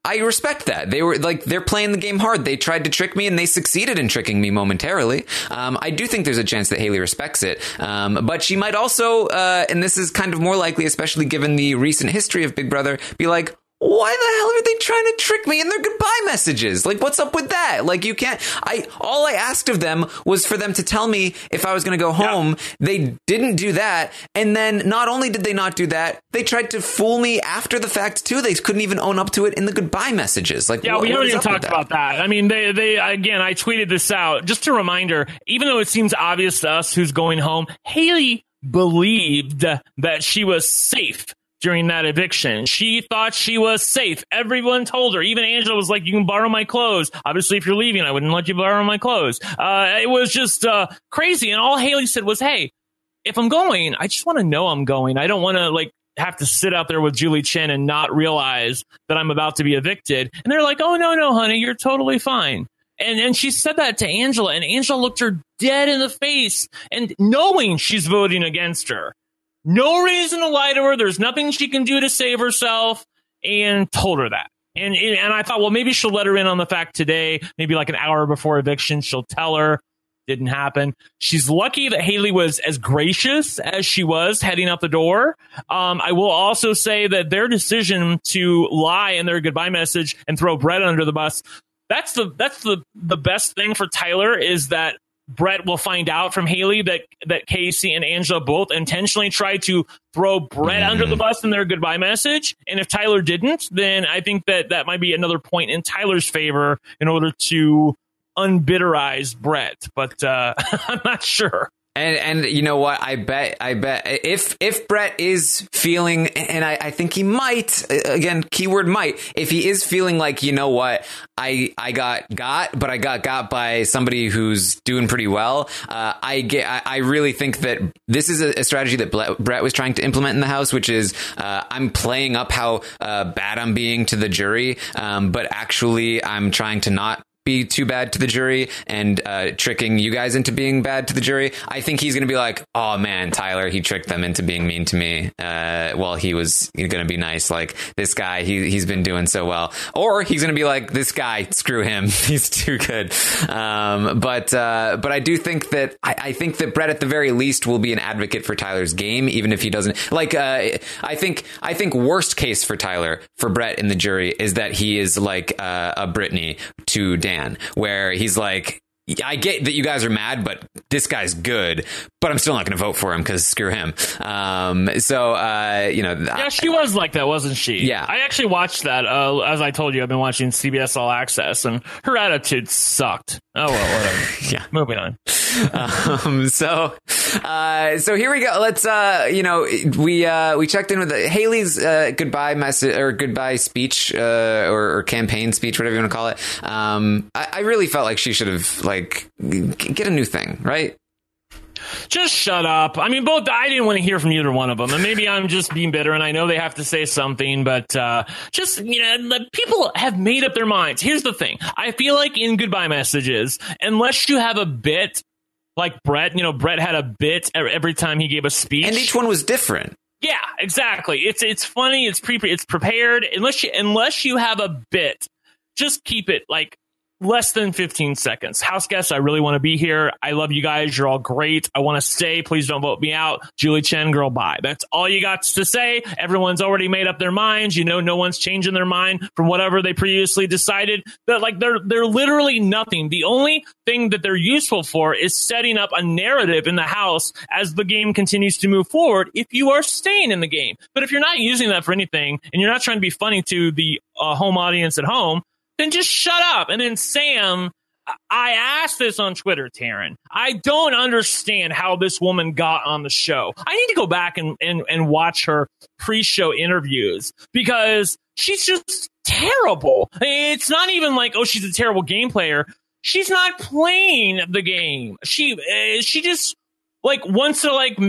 I respect that. They were like, they're playing the game hard. They tried to trick me and they succeeded in tricking me momentarily. Um, I do think there's a chance that Haley respects it. Um, but she might also, uh, and this is kind of more likely, especially given the recent history of Big Brother, be like, why the hell are they trying to trick me in their goodbye messages? Like, what's up with that? Like, you can't, I, all I asked of them was for them to tell me if I was going to go home. Yeah. They didn't do that. And then not only did they not do that, they tried to fool me after the fact too. They couldn't even own up to it in the goodbye messages. Like, yeah, what, we what haven't even talked that? about that. I mean, they, they, again, I tweeted this out. Just a reminder, even though it seems obvious to us who's going home, Haley believed that she was safe during that eviction. She thought she was safe. Everyone told her. Even Angela was like, you can borrow my clothes. Obviously, if you're leaving, I wouldn't let you borrow my clothes. Uh, it was just uh, crazy. And all Haley said was, hey, if I'm going, I just want to know I'm going. I don't want to like have to sit out there with Julie Chen and not realize that I'm about to be evicted. And they're like, oh, no, no, honey, you're totally fine. And and she said that to Angela, and Angela looked her dead in the face, and knowing she's voting against her. No reason to lie to her. There's nothing she can do to save herself, and told her that. And and I thought, well, maybe she'll let her in on the fact today, maybe like an hour before eviction. She'll tell her. Didn't happen. She's lucky that Haley was as gracious as she was heading out the door. Um, I will also say that their decision to lie in their goodbye message and throw Brett under the bus, that's the that's the, the best thing for Tyler, is that Brett will find out from Haley that, that Casey and Angela both intentionally tried to throw Brett mm-hmm. under the bus in their goodbye message. And if Tyler didn't, then I think that that might be another point in Tyler's favor in order to unbitterize Brett. But uh, I'm not sure. And and you know what? I bet I bet if if Brett is feeling, and I, I think he might, again, keyword might, if he is feeling like, you know what, I I got got, but I got got by somebody who's doing pretty well. Uh, I get. I, I really think that this is a, a strategy that Brett was trying to implement in the house, which is uh, I'm playing up how uh, bad I'm being to the jury, um, but actually I'm trying to not be too bad to the jury and uh, tricking you guys into being bad to the jury. I think he's going to be like, oh man, Tyler, he tricked them into being mean to me uh, while he was going to be nice. Like, this guy, he, he's been doing so well. Or he's going to be like, this guy, screw him. He's too good. Um, but uh, but I do think that I, I think that Brett at the very least will be an advocate for Tyler's game, even if he doesn't like. Uh, I think I think worst case for Tyler, for Brett in the jury, is that he is like uh, a Brittany to Dan. Where he's like, I get that you guys are mad, but this guy's good, but I'm still not going to vote for him because screw him. Um, so, uh, you know. Yeah, she was like that, wasn't she? Yeah. I actually watched that. Uh, as I told you, I've been watching C B S All Access, and her attitude sucked. Oh, well, whatever. Yeah. Moving on. um, so, uh, so here we go. Let's, uh, you know, we, uh, we checked in with the, Haley's, uh, goodbye message or goodbye speech, uh, or, or campaign speech, whatever you want to call it. Um, I, I really felt like she should have, like, get a new thing, right? Just shut up. I mean, both, I didn't want to hear from either one of them. And maybe I'm just being bitter, and I know they have to say something, but uh, just, you know, people have made up their minds. Here's the thing. I feel like in goodbye messages, unless you have a bit like Brett, you know, Brett had a bit every time he gave a speech. And each one was different. Yeah, exactly. It's it's funny. It's pre it's prepared. Unless you, unless you have a bit, just keep it like less than fifteen seconds. House guests, I really want to be here. I love you guys. You're all great. I want to stay. Please don't vote me out. Julie Chen, girl, bye. That's all you got to say. Everyone's already made up their minds. You know, no one's changing their mind from whatever they previously decided. That like they're they're literally nothing. The only thing that they're useful for is setting up a narrative in the house as the game continues to move forward if you are staying in the game. But if you're not using that for anything and you're not trying to be funny to the uh, home audience at home, then just shut up. And then Sam, I asked this on Twitter, Taryn. I don't understand how this woman got on the show. I need to go back and, and, and watch her pre-show interviews because she's just terrible. It's not even like, oh, she's a terrible game player. She's not playing the game. She uh, she just like wants to like make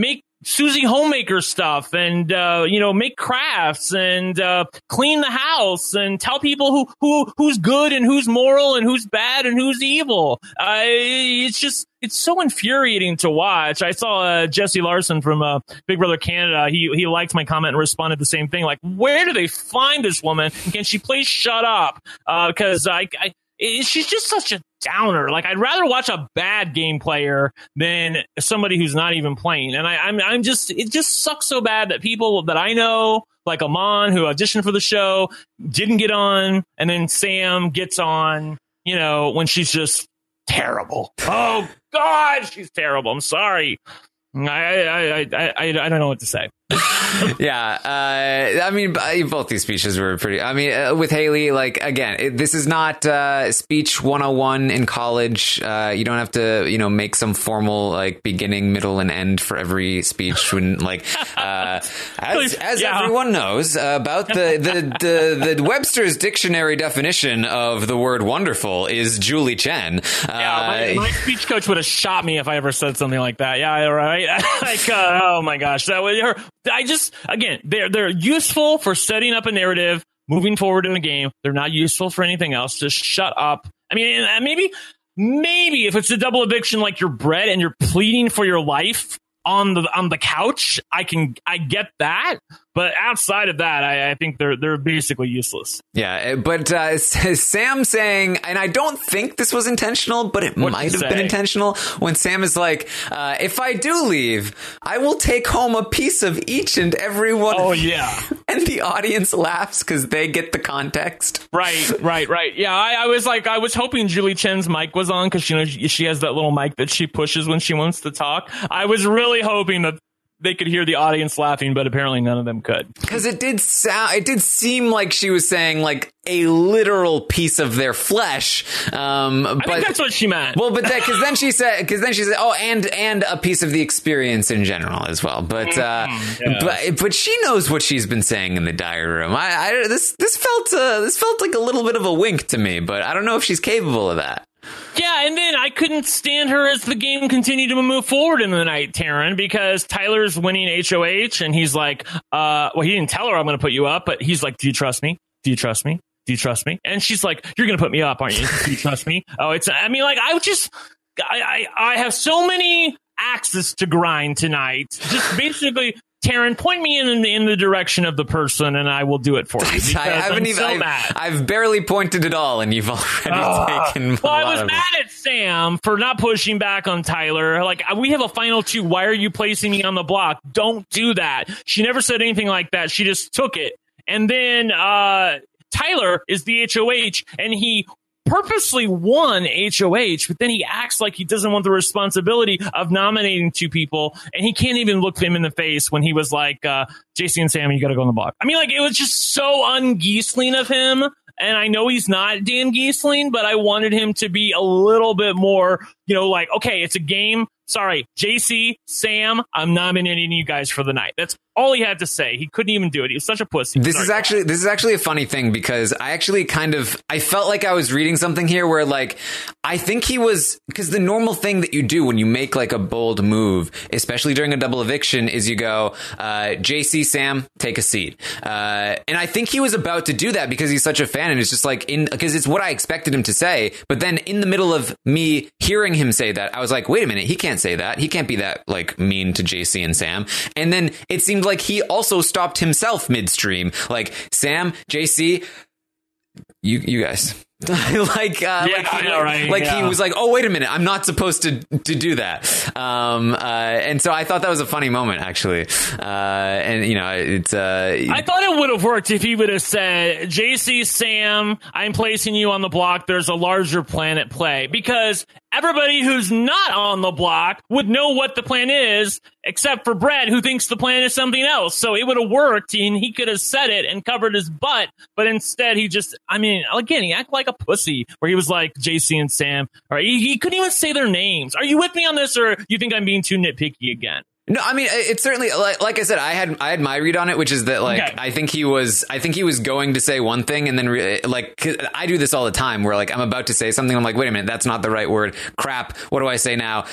Susie Homemaker stuff and, uh, you know, make crafts and, uh, clean the house and tell people who, who, who's good and who's moral and who's bad and who's evil. Uh, it's just, it's so infuriating to watch. I saw, uh, Jesse Larson from, uh, Big Brother Canada. He, he liked my comment and responded the same thing. Like, where do they find this woman? And can she please shut up? Uh, cause I, I, it, she's just such a downer. Like, I'd rather watch a bad game player than somebody who's not even playing. And I, I'm, I'm just, it just sucks so bad that people that I know, like Amon, who auditioned for the show, didn't get on, and then Sam gets on, you know, when she's just terrible. Oh God, she's terrible. I'm sorry. I, I, I, I, I don't know what to say. yeah, uh, I mean, both these speeches were pretty. I mean, uh, with Haley, like again, it, this is not uh, speech one oh one in college. Uh, you don't have to, you know, make some formal like beginning, middle, and end for every speech. When like, uh, as, as yeah. everyone knows uh, about the, the the the Webster's dictionary definition of the word "wonderful" is Julie Chen. Uh, yeah, my, my speech coach would have shot me if I ever said something like that. Yeah, right. like, uh, oh my gosh, that was her. I just, again, they're they're useful for setting up a narrative, moving forward in the game. They're not useful for anything else. Just shut up. I mean, maybe, maybe if it's a double eviction like you're Brett and you're pleading for your life on the on the couch, I can I get that. But outside of that, I, I think they're they're basically useless. Yeah, but uh, Sam saying, and I don't think this was intentional, but it What'd might have say? been intentional, when Sam is like, uh, if I do leave, I will take home a piece of each and every one. Oh, yeah. And the audience laughs because they get the context. Right, right, right. Yeah, I, I was like, I was hoping Julie Chen's mic was on because, you know, she, she has that little mic that she pushes when she wants to talk. I was really hoping that they could hear the audience laughing, but apparently none of them could. Because it did sound, it did seem like she was saying like a literal piece of their flesh. Um, I but think that's what she meant. Well, but that because then she said, because then she said, oh, and and a piece of the experience in general as well. But uh, yeah. but but she knows what she's been saying in the diary room. I, I this this felt uh, this felt like a little bit of a wink to me, but I don't know if she's capable of that. Yeah, and then I couldn't stand her as the game continued to move forward in the night, Taryn, because Tyler's winning H O H, and he's like, uh, well, he didn't tell her I'm going to put you up, but he's like, do you trust me? Do you trust me? Do you trust me? And she's like, you're going to put me up, aren't you? Do you trust me? Oh, it's, I mean, like, I would just, I, I, I have so many axes to grind tonight. Just basically, Taryn, point me in in the direction of the person, and I will do it for you. I haven't I'm even. so I've, mad. I've barely pointed at all, and you've already uh, taken. Well, a I lot was of mad it. at Sam for not pushing back on Tyler. Like, we have a final two. Why are you placing me on the block? Don't do that. She never said anything like that. She just took it. And then uh, Tyler is the H O H, and he purposely won H O H, but then he acts like he doesn't want the responsibility of nominating two people, and he can't even look him in the face when he was like, uh, J C and Sam, you got to go on the block. I mean, like, it was just so un-Giesling of him, and I know he's not Dan Giesling, but I wanted him to be a little bit more, you know, like, okay, it's a game. Sorry, J C, Sam, I'm nominating you guys for the night. That's all he had to say. He couldn't even do it. He was such a pussy. This Sorry, is actually this is actually a funny thing because I actually kind of I felt like I was reading something here where like I think he was because the normal thing that you do when you make like a bold move, especially during a double eviction, is you go uh, J C, Sam, take a seat, uh, and I think he was about to do that because he's such a fan and it's just like in because it's what I expected him to say. But then in the middle of me hearing him say that, I was like, wait a minute, he can't say that. He can't be that like mean to J C and Sam. And then it seemed like he also stopped himself midstream. Like Sam, J C, you you guys. like, uh, yeah, like, he, I know, right? like yeah. he was like, oh, wait a minute, I'm not supposed to to do that. Um, uh, and so I thought that was a funny moment, actually. Uh, and, you know, it's... Uh, I thought it would have worked if he would have said, J C, Sam, I'm placing you on the block. There's a larger plan at play. Because everybody who's not on the block would know what the plan is, except for Brett, who thinks the plan is something else. So it would have worked, and he could have said it and covered his butt. But instead, he just, I mean, again, he acted like a pussy, where he was like J C and Sam. Or he, he couldn't even say their names. Are you with me on this, or you think I'm being too nitpicky again? No, I mean, it's certainly like, like I said, I had I had my read on it, which is that like okay. I think he was I think he was going to say one thing and then re- like I do this all the time where like I'm about to say something, I'm like, wait a minute, that's not the right word. Crap, what do I say now?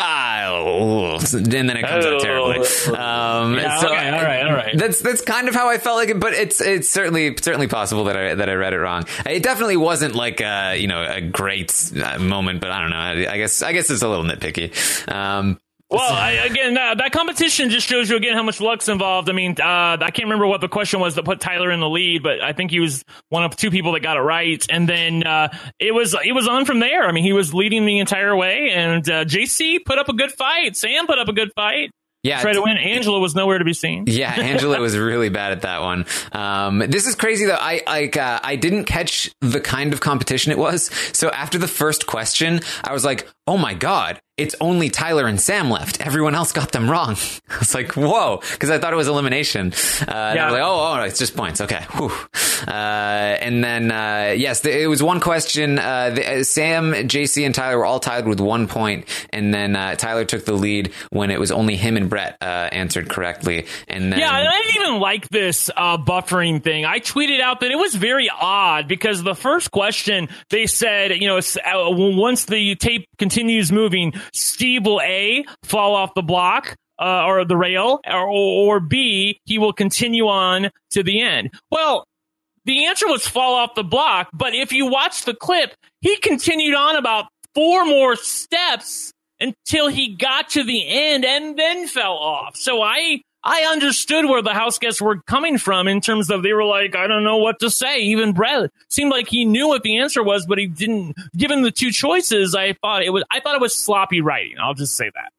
Ah, and then it comes oh. out terribly. Um, yeah, so okay, all right, all right. That's that's kind of how I felt like it, but it's it's certainly certainly possible that I that I read it wrong. It definitely wasn't like a, you know a great uh, moment, but I don't know. I, I guess I guess it's a little nitpicky. Um, Well, I, again, uh, that competition just shows you again how much luck's involved. I mean, uh, I can't remember what the question was that put Tyler in the lead, but I think he was one of two people that got it right. And then uh, it was it was on from there. I mean, he was leading the entire way, and uh, J C put up a good fight. Sam put up a good fight. Yeah, tried to win. Angela was nowhere to be seen. Yeah, Angela was really bad at that one. Um, this is crazy though. I like uh, I didn't catch the kind of competition it was. So after the first question, I was like, "Oh my god, it's only Tyler and Sam left. Everyone else got them wrong." I was like, "Whoa," because I thought it was elimination. Uh, and yeah. I was like, "Oh, oh, it's just points." Okay. Whew. Uh, and then uh, yes, the, it was one question. Uh, the, uh, Sam, J C, and Tyler were all tied with one point, and then uh, Tyler took the lead when it was only him and Brett uh, answered correctly. And then, yeah, and I didn't even like this uh, buffering thing. I tweeted out that it was very odd because the first question they said, you know, uh, once the tape continues moving, Steve will A, fall off the block uh, or the rail, or, or B, he will continue on to the end. Well, the answer was fall off the block, but if you watch the clip, he continued on about four more steps until he got to the end and then fell off. So I I understood where the house guests were coming from in terms of they were like, I don't know what to say. Even Brett seemed like he knew what the answer was, but he didn't. Given the two choices, I thought it was I thought it was sloppy writing. I'll just say that.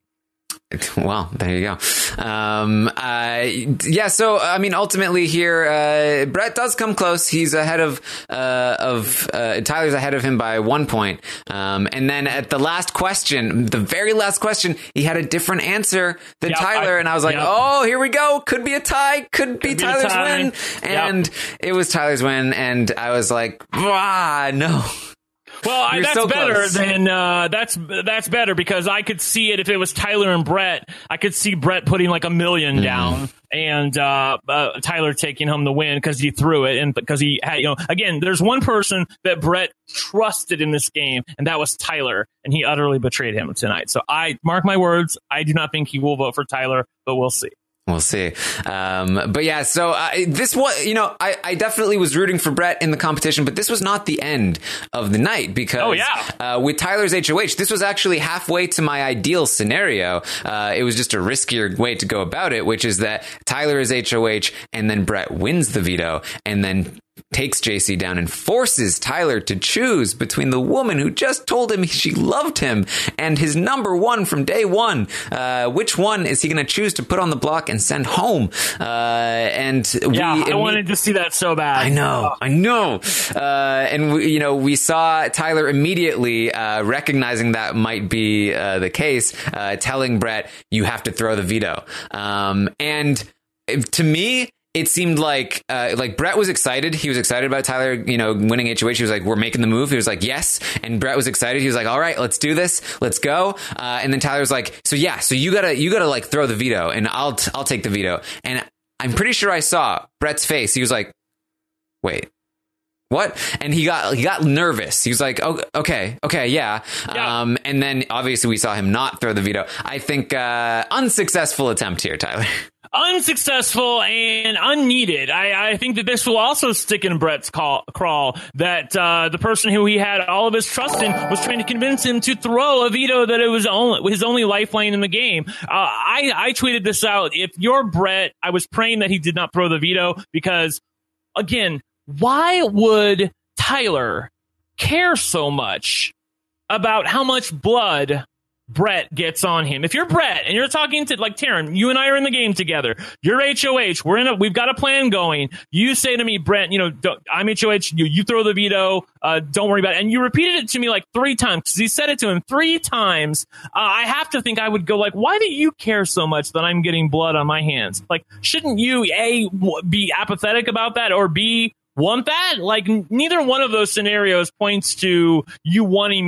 Well, there you go. Um, uh, yeah. So, I mean, ultimately here, uh, Brett does come close. He's ahead of, uh, of, uh, Tyler's ahead of him by one point. Um, and then at the last question, the very last question, he had a different answer than yep, Tyler. I, and I was like, yep. oh, here we go. Could be a tie. Could, could be, be Tyler's win. And yep. it was Tyler's win. And I was like, ah, no. Well, I, that's so better close. than uh, that's that's better because I could see it if it was Tyler and Brett. I could see Brett putting like a million mm. down and uh, uh, Tyler taking home the win because he threw it and because he had, you know, again, there's one person that Brett trusted in this game, and that was Tyler, and he utterly betrayed him tonight. So I mark my words. I do not think he will vote for Tyler, but we'll see. We'll see. Um, but yeah, so uh, this was, you know, I, I definitely was rooting for Brett in the competition, but this was not the end of the night because oh, yeah. uh, with Tyler's H O H, this was actually halfway to my ideal scenario. Uh, it was just a riskier way to go about it, which is that Tyler is H O H and then Brett wins the veto and then takes J C down and forces Tyler to choose between the woman who just told him she loved him and his number one from day one. Uh, which one is he going to choose to put on the block and send home? Uh, and we, yeah, I and wanted we, to see that so bad. I know, I know. Uh, and we, you know, we saw Tyler immediately uh, recognizing that might be uh, the case, uh, telling Brett, "You have to throw the veto." Um, and to me, it seemed like uh, like Brett was excited. He was excited about Tyler, you know, winning H O H. He was like, "We're making the move." He was like, "Yes." And Brett was excited. He was like, "All right, let's do this. Let's go." Uh, and then Tyler was like, "So yeah, so you gotta you gotta like throw the veto, and I'll t- I'll take the veto." And I'm pretty sure I saw Brett's face. He was like, "Wait, what?" And he got he got nervous. He was like, "Oh, okay, okay, yeah." yeah. Um, and then obviously we saw him not throw the veto. I think uh, unsuccessful attempt here, Tyler. Unsuccessful and unneeded. I, I think that this will also stick in Brett's call, crawl that uh, the person who he had all of his trust in was trying to convince him to throw a veto that it was only, his only lifeline in the game. Uh, I, I tweeted this out. If you're Brett, I was praying that he did not throw the veto because, again, why would Tyler care so much about how much blood Brett gets on him? If you're Brett and you're talking to like Taryn, you and I are in the game together. You're H O H. We're in a, we've got a plan going. You say to me, Brett, you know, don't, I'm H O H. You, you throw the veto. Uh, don't worry about it. And you repeated it to me like three times because he said it to him three times. Uh, I have to think I would go like, why do you care so much that I'm getting blood on my hands? Like, shouldn't you A, w- be apathetic about that, or B, want that? Like, neither one of those scenarios points to you wanting me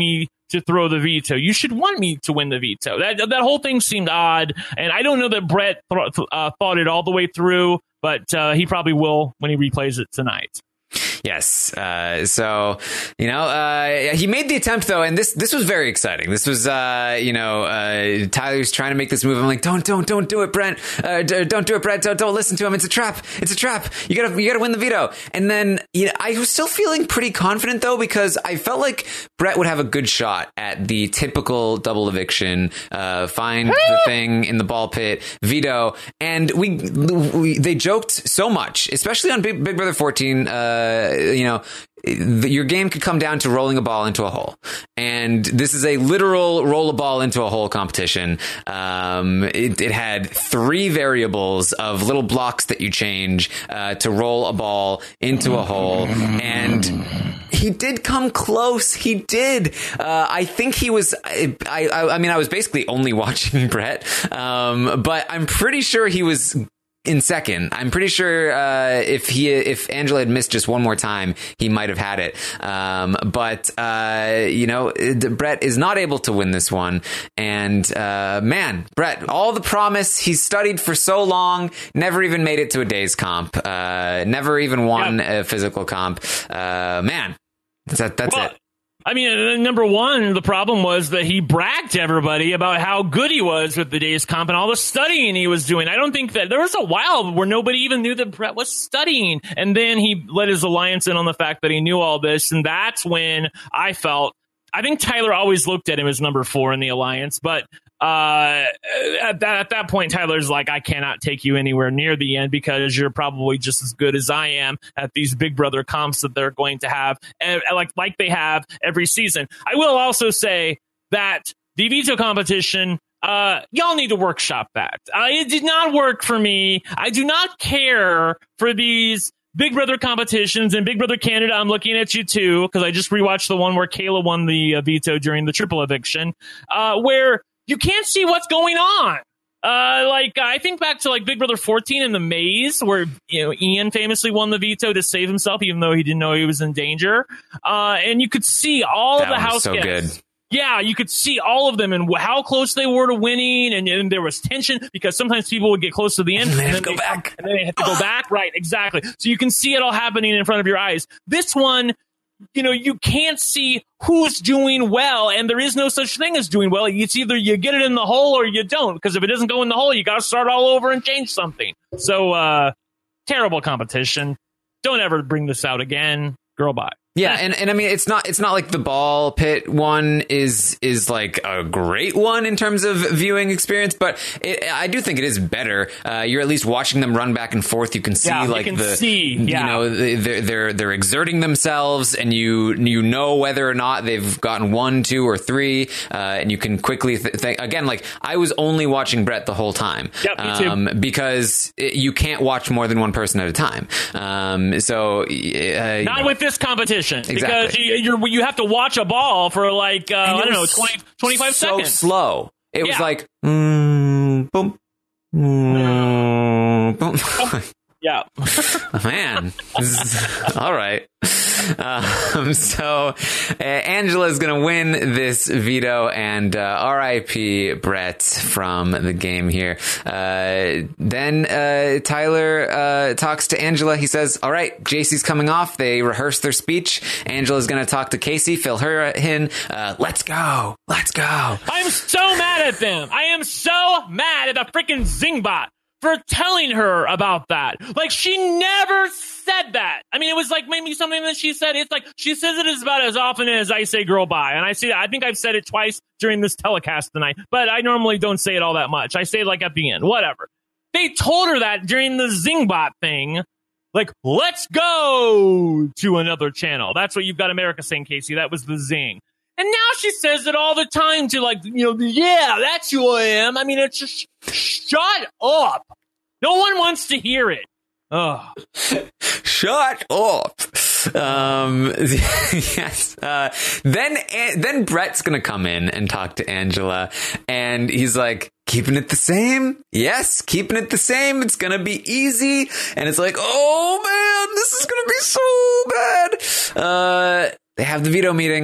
to throw the veto. You should want me to win the veto. That that whole thing seemed odd, and I don't know that Brett th- uh, thought it all the way through, but uh, he probably will when he replays it tonight. Yes. Uh, so, you know, uh, he made the attempt, though, and this this was very exciting. This was, uh, you know, uh, Tyler's trying to make this move. I'm like, don't, don't, don't do it, Brent. Uh, d- don't do it, Brent. Don't, don't listen to him. It's a trap. It's a trap. You gotta, you gotta win the veto. And then, you know, I was still feeling pretty confident, though, because I felt like Brett would have a good shot at the typical double eviction, uh, find the thing in the ball pit, veto. And we, we they joked so much, especially on Big, Big Brother fourteen, uh, you know, the, your game could come down to rolling a ball into a hole. And this is a literal roll a ball into a hole competition. Um, it, it had three variables of little blocks that you change uh, to roll a ball into a hole. And he did come close. He did. Uh, I think he was, I, I, I mean, I was basically only watching Brett. Um, but I'm pretty sure he was in second. I'm pretty sure uh, if he if Angela had missed just one more time, he might have had it. Um, but uh, you know, Brett is not able to win this one. And uh, man, Brett, all the promise, he's studied for so long, never even made it to a day's comp, uh, never even won yep. a physical comp. Uh, man, that, that's well, it. I mean, number one, the problem was that he bragged to everybody about how good he was with the day's comp and all the studying he was doing. I don't think that there was a while where nobody even knew that Brett was studying. And then he let his alliance in on the fact that he knew all this. And that's when I felt, I think Tyler always looked at him as number four in the alliance. But uh, at that, at that point, Tyler's like, I cannot take you anywhere near the end because you're probably just as good as I am at these Big Brother comps that they're going to have, and like like they have every season. I will also say that the veto competition, uh, y'all need to workshop that. Uh, it did not work for me. I do not care for these Big Brother competitions. And Big Brother Canada, I'm looking at you too, because I just rewatched the one where Kayla won the uh, veto during the triple eviction, uh, where you can't see what's going on. Uh, like, I think back to like Big Brother fourteen in the maze, where, you know, Ian famously won the veto to save himself, even though he didn't know he was in danger. Uh, and you could see all that of the house so guests. Good. Yeah, you could see all of them and how close they were to winning, and, and there was tension because sometimes people would get close to the end and, and then go they, back, and then they have to go back. Right, exactly. So you can see it all happening in front of your eyes. This one, you know, you can't see who's doing well, and there is no such thing as doing well. It's either you get it in the hole or you don't, because if it doesn't go in the hole, you got to start all over and change something. So, uh, terrible competition. Don't ever bring this out again. Girl, bye. Yeah, and, and I mean, it's not it's not like the ball pit one is is like a great one in terms of viewing experience, but it, I do think it is better. Uh, you're at least watching them run back and forth. You can see yeah, like you can the see, yeah. you know they're they're they're exerting themselves, and you you know whether or not they've gotten one, two, or three, uh, and you can quickly th- think again. Like I was only watching Brett the whole time, yep, me too. Um, because it, you can't watch more than one person at a time. Um, so uh, not with this competition, exactly. Because you, you're, you have to watch a ball for like, uh, I don't know, twenty, twenty-five so seconds. So slow. It yeah. was like, mm, boom, mm, boom. Yeah. Man. All right. Um, so uh, Angela's going to win this veto, and uh, R I P Brett from the game here. Uh, then uh, Tyler uh, talks to Angela. He says, all right, J C's coming off. They rehearse their speech. Angela's going to talk to Casey, fill her in. Uh, let's go. Let's go. I'm so mad at them. I am so mad at the freaking Zingbot for telling her about that. Like, she never said that. I mean, it was like maybe something that she said. It's like she says it as about as often as I say girl bye. And I see I think I've said it twice during this telecast tonight, but I normally don't say it all that much. I say it like at the end, whatever. They told her that during the Zingbot thing. Like, let's go to another channel. That's what You've Got America saying, Casey. That was the zing. And now she says it all the time to, like, you know, yeah, that's who I am. I mean, it's just, shut up. No one wants to hear it. Oh, shut up. Um, yes. Uh, then, then Brett's going to come in and talk to Angela, and he's like, keeping it the same? Yes, keeping it the same. It's going to be easy. And it's like, oh man, this is going to be so bad. Uh, they have the veto meeting.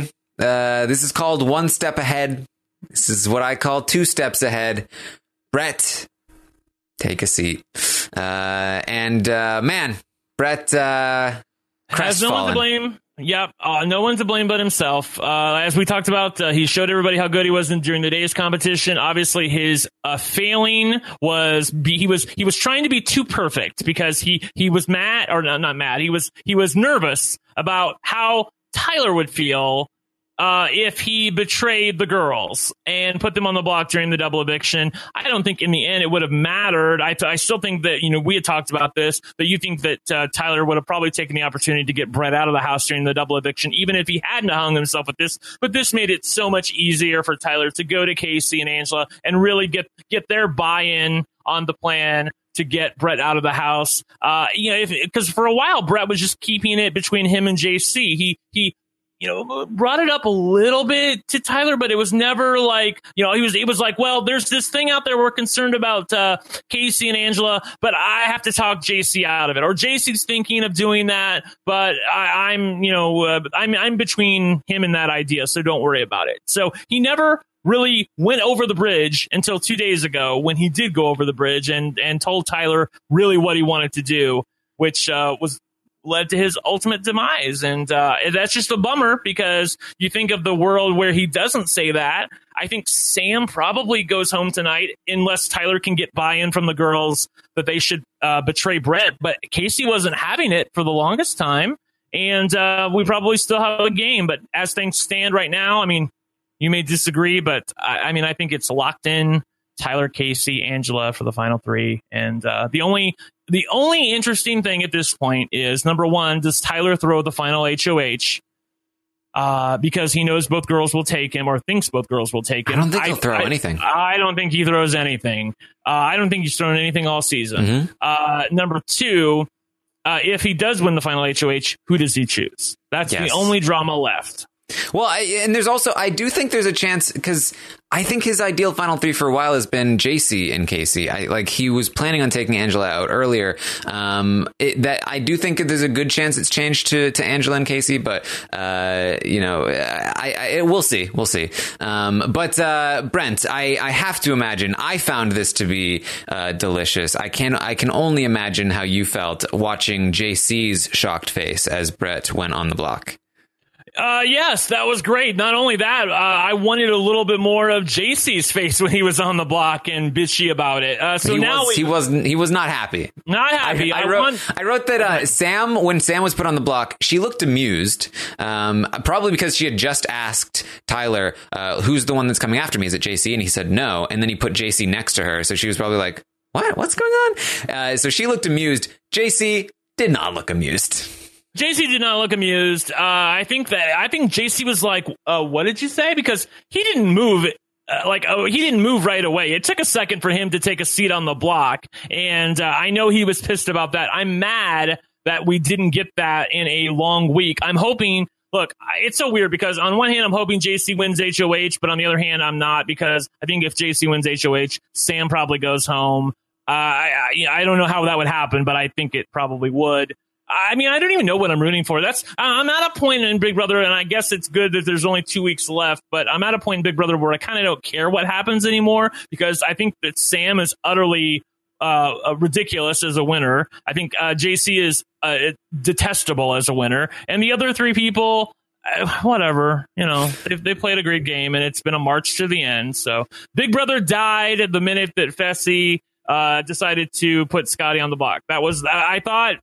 Uh, this is called One Step Ahead. This is what I call two steps ahead. Brett, take a seat. Uh, and, uh, man, Brett, uh, has no one to blame. Yep. Uh, no one to blame but himself. Uh, as we talked about, uh, he showed everybody how good he was in, during the day's competition. Obviously, his uh, failing was be, he was he was trying to be too perfect because he he was mad or no, not mad. He was he was nervous about how Tyler would feel uh, if he betrayed the girls and put them on the block during the double eviction. I don't think in the end it would have mattered. I, th- I still think that, you know, we had talked about this, that you think that uh, Tyler would have probably taken the opportunity to get Brett out of the house during the double eviction, even if he hadn't hung himself with this. But this made it so much easier for Tyler to go to Casey and Angela and really get, get their buy-in on the plan to get Brett out of the house. Uh, you know, because for a while, Brett was just keeping it between him and J C. He, he, you know, brought it up a little bit to Tyler, but it was never like, you know, he was, it was like, well, there's this thing out there we're concerned about uh, Casey and Angela, but I have to talk J C out of it. Or J C's thinking of doing that, but I, I'm, you know, uh, I'm, I'm between him and that idea, so don't worry about it. So he never really went over the bridge until two days ago when he did go over the bridge and, and told Tyler really what he wanted to do, which uh, was led to his ultimate demise. And uh, that's just a bummer because you think of the world where he doesn't say that. I think Sam probably goes home tonight unless Tyler can get buy-in from the girls that they should uh, betray Brett. But Casey wasn't having it for the longest time. And uh, we probably still have a game. But as things stand right now, I mean, you may disagree, but I, I mean, I think it's locked in. Tyler, Casey, Angela for the final three. And uh, the only the only interesting thing at this point is, number one, does Tyler throw the final H O H? Uh, because he knows both girls will take him or thinks both girls will take him. I don't think he'll I, throw I, anything. I don't think he throws anything. Uh, I don't think he's thrown anything all season. Mm-hmm. Uh, number two, uh, if he does win the final H O H, who does he choose? That's yes. the only drama left. Well, I, and there's also, I do think there's a chance, because I think his ideal final three for a while has been J C and Casey. I like he was planning on taking Angela out earlier. Um, it, that I do think there's a good chance it's changed to, to Angela and Casey, but uh, you know, I, I we'll see, we'll see. Um, but uh, Brent, I, I have to imagine I found this to be uh, delicious. I can I can only imagine how you felt watching J C's shocked face as Brett went on the block. Uh, yes, that was great. Not only that, uh, I wanted a little bit more of J C's face when he was on the block and bitchy about it. Uh, so he now was, we, he wasn't. He was not happy. Not happy. I, I, I wrote. want, I wrote that uh, Sam, when Sam was put on the block, she looked amused. Um, probably because she had just asked Tyler, uh, "Who's the one that's coming after me? Is it J C?" And he said no. And then he put J C next to her, so she was probably like, "What? What's going on?" Uh, so she looked amused. J C did not look amused. J C did not look amused. Uh, I think that I think J C was like, uh, "What did you say?" Because he didn't move. Uh, like oh, he didn't move right away. It took a second for him to take a seat on the block, and uh, I know he was pissed about that. I'm mad that we didn't get that in a long week. I'm hoping. Look, it's so weird because on one hand, I'm hoping J C wins H O H, but on the other hand, I'm not, because I think if J C wins H O H, Sam probably goes home. Uh, I, I I don't know how that would happen, but I think it probably would. I mean, I don't even know what I'm rooting for. That's I'm at a point in Big Brother, and I guess it's good that there's only two weeks left, but I'm at a point in Big Brother where I kind of don't care what happens anymore, because I think that Sam is utterly uh, ridiculous as a winner. I think uh, J C is uh, detestable as a winner, and the other three people, uh, whatever, you know, they, they played a great game, and it's been a march to the end. So Big Brother died at the minute that Fessy uh, decided to put Scotty on the block. That was, I thought,